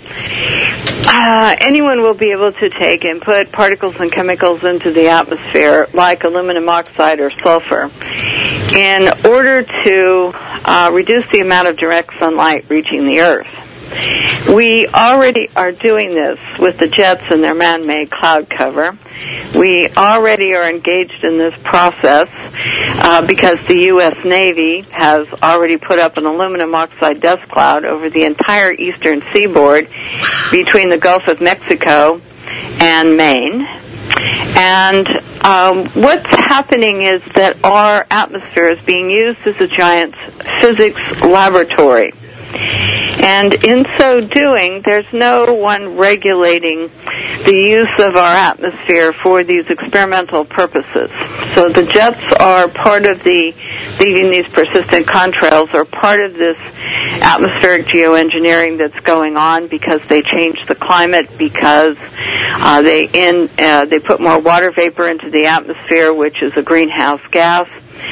E: uh, anyone will be able to take and put particles and chemicals into the atmosphere, like aluminum oxide or sulfur, in order to uh, reduce the amount of direct sunlight reaching the Earth. We already are doing this with the jets and their man-made cloud cover. We already are engaged in this process uh, because the U S Navy has already put up an aluminum oxide dust cloud over the entire eastern seaboard between the Gulf of Mexico and Maine. And um, what's happening is that our atmosphere is being used as a giant physics laboratory. And in so doing, there's no one regulating the use of our atmosphere for these experimental purposes. So the jets are part of the, leaving these persistent contrails, are part of this atmospheric geoengineering that's going on because they change the climate, because uh, they in uh, they put more water vapor into the atmosphere, which is a greenhouse gas.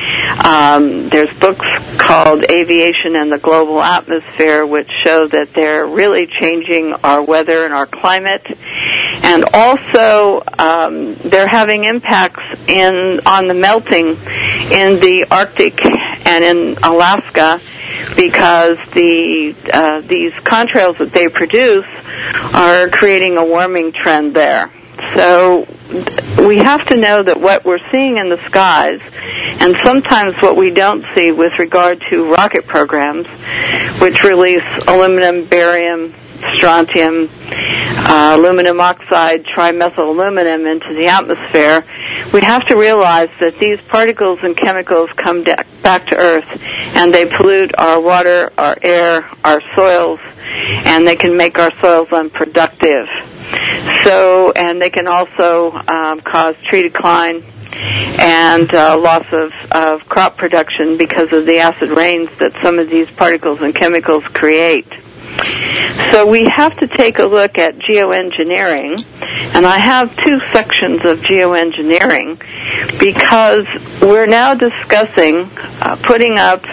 E: Um, there's books called Aviation and the Global Atmosphere, which show that they're really changing our weather and our climate. And also, um, they're having impacts in on the melting in the Arctic and in Alaska, because the uh, these contrails that they produce are creating a warming trend there. So we have to know that what we're seeing in the skies, and sometimes what we don't see with regard to rocket programs, which release aluminum, barium, strontium, uh, aluminum oxide, trimethyl aluminum into the atmosphere, we have to realize that these particles and chemicals come da- back to Earth, and they pollute our water, our air, our soils, and they can make our soils unproductive. So, and they can also um, cause tree decline and uh, loss of, of crop production because of the acid rains that some of these particles and chemicals create. So we have to take a look at geoengineering, and I have two sections of geoengineering because we're now discussing uh, putting up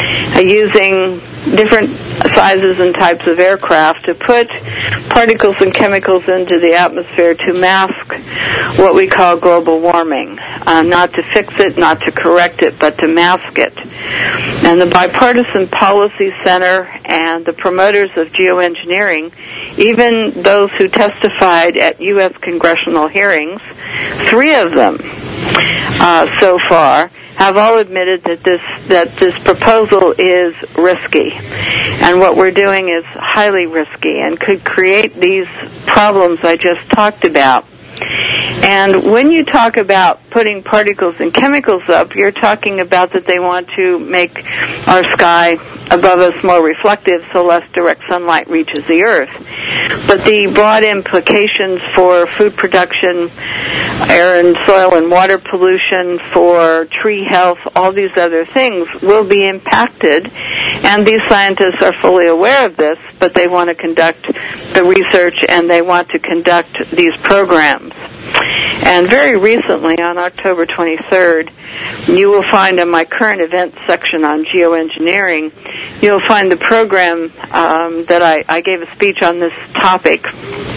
E: uh, using different sizes and types of aircraft to put particles and chemicals into the atmosphere to mask what we call global warming. Uh, not to fix it, not to correct it, but to mask it. And the Bipartisan Policy Center and the promoters of geoengineering, even those who testified at U S congressional hearings, three of them uh, so far, have all admitted that this that this proposal is risky, and what we're doing is highly risky and could create these problems I just talked about. And when you talk about putting particles and chemicals up, you're talking about that they want to make our sky above us more reflective so less direct sunlight reaches the earth. But the broad implications for food production, air and soil and water pollution, for tree health, all these other things will be impacted. And these scientists are fully aware of this, but they want to conduct the research and they want to conduct these programs. And very recently, on October twenty-third, you will find in my current events section on geoengineering, you'll find the program um, that I, I gave a speech on this topic,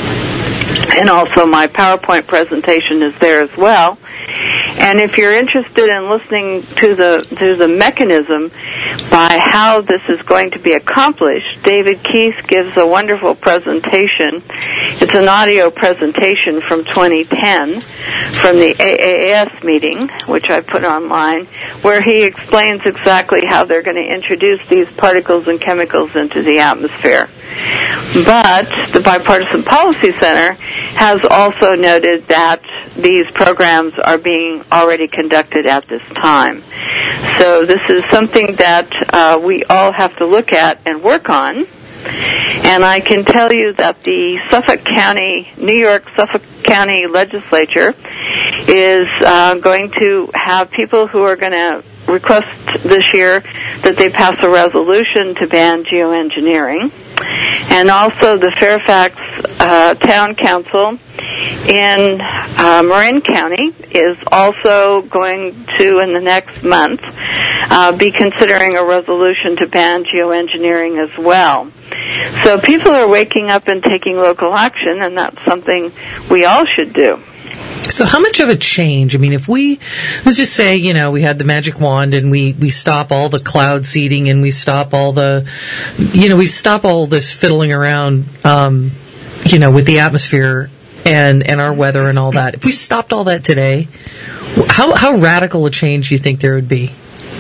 E: and also my PowerPoint presentation is there as well. And if you're interested in listening to the to the mechanism by how this is going to be accomplished, David Keith gives a wonderful presentation. It's an audio presentation from twenty ten from the A A S meeting, which I put online, where he explains exactly how they're going to introduce these particles and chemicals into the atmosphere. But the Bipartisan Policy Center has also noted that these programs are being already conducted at this time. So this is something that uh, we all have to look at and work on. And I can tell you that the Suffolk County, New York Suffolk County Legislature is uh, going to have people who are going to request this year that they pass a resolution to ban geoengineering. And also the Fairfax uh, Town Council in uh, Marin County is also going to, in the next month, uh, be considering a resolution to ban geoengineering as well. So people are waking up and taking local action, and that's something we all should do.
C: So how much of a change? I mean, if we, let's just say, you know, we had the magic wand and we, we stop all the cloud seeding and we stop all the, you know, we stop all this fiddling around, um, you know, with the atmosphere and, and our weather and all that. If we stopped all that today, how, how radical a change do you think there would be?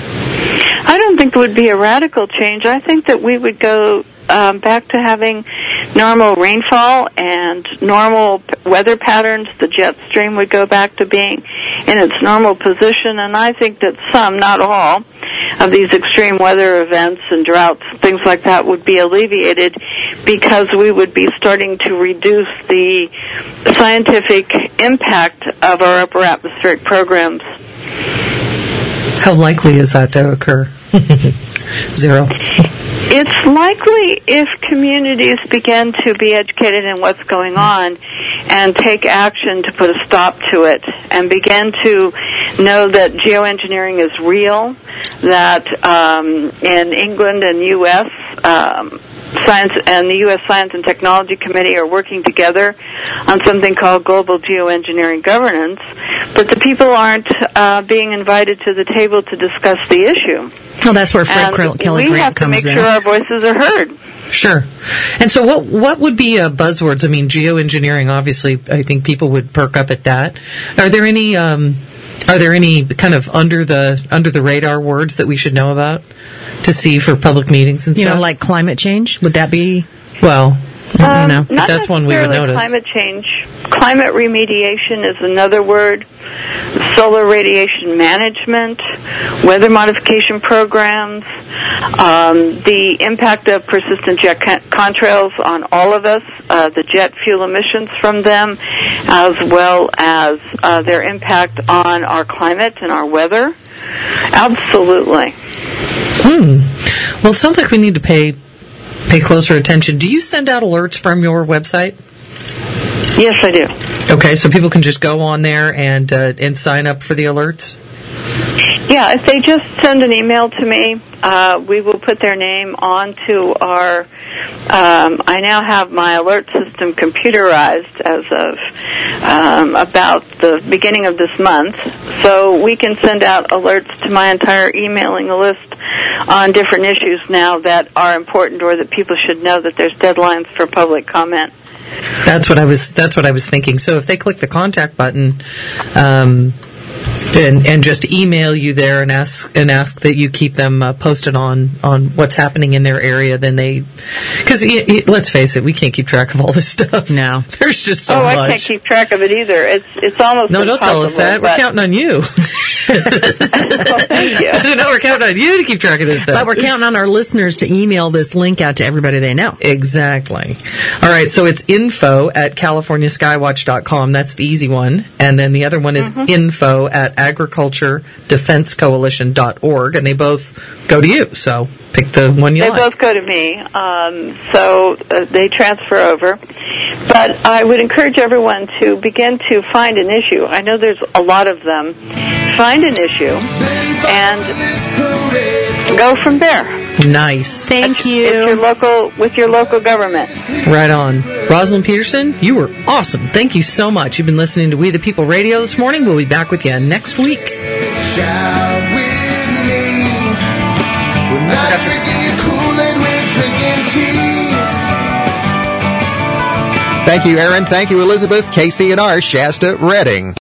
E: I don't think it would be a radical change. I think that we would go um, back to having normal rainfall and normal weather patterns. The jet stream would go back to being in its normal position, and I think that some, not all, of these extreme weather events and droughts, things like that, would be alleviated because we would be starting to reduce the scientific impact of our upper atmospheric programs.
C: How likely is that to occur? Zero.
E: It's likely if communities begin to be educated in what's going on and take action to put a stop to it and begin to know that geoengineering is real, that um, in England and U S um, Science and the U S Science and Technology Committee are working together on something called Global Geoengineering Governance, but the people aren't uh, being invited to the table to discuss the issue.
B: Well, that's where Fred
E: and
B: Kelly
E: we
B: Grant
E: have to
B: comes
E: make
B: in.
E: sure our voices are heard.
C: Sure. And so what what would be uh, buzzwords? I mean, geoengineering, obviously, I think people would perk up at that. Are there any um, are there any kind of under the under the radar words that we should know about to see for public meetings and
B: you
C: stuff?
B: know, like climate change? Would that be?
C: Well, I
E: Um,
C: don't know.
E: not
C: That's one we would
E: necessarily
C: notice.
E: Climate change. Climate remediation is another word. Solar radiation management, weather modification programs, um, the impact of persistent jet con- contrails on all of us, uh, the jet fuel emissions from them, as well as uh, their impact on our climate and our weather. Absolutely.
C: Hmm. Well, it sounds like we need to pay pay closer attention. Do you send out alerts from your website?
E: Yes, I do.
C: Okay, so people can just go on there and uh, and sign up for the alerts?
E: Yeah, if they just send an email to me, uh, we will put their name onto our, um, I now have my alert system computerized as of um, about the beginning of this month, so we can send out alerts to my entire emailing list on different issues now that are important or that people should know that there's deadlines for public comment.
C: That's what I was. That's what I was thinking. So if they click the contact button, um, and, and just email you there and ask and ask that you keep them uh, posted on, on what's happening in their area, then they, because let's face it, we can't keep track of all this stuff.
B: No,
C: there's just so
E: oh,
C: much.
E: Oh, I can't keep track of it either. It's it's almost
C: no. Don't tell us that. We're counting on you.
E: Well, thank you.
C: No, we're counting on you to keep track of this stuff.
B: But we're counting on our listeners to email this link out to everybody they know.
C: Exactly. All right, so it's info at california skywatch dot com. That's the easy one. And then the other one is mm-hmm. info at agriculture defense coalition dot org, and they both go to you. So pick the one you
E: they
C: like.
E: They both go to me, um, so uh, they transfer over. But I would encourage everyone to begin to find an issue. I know there's a lot of them. Find an issue and go from there.
C: Nice.
B: Thank you.
E: With your local, with your local government.
C: Right on. Rosalind Peterson, you were awesome. Thank you so much. You've been listening to We the People Radio this morning. We'll be back with you next week.
D: Thank you, Aaron. Thank you, Elizabeth. K C N R, Shasta, Redding.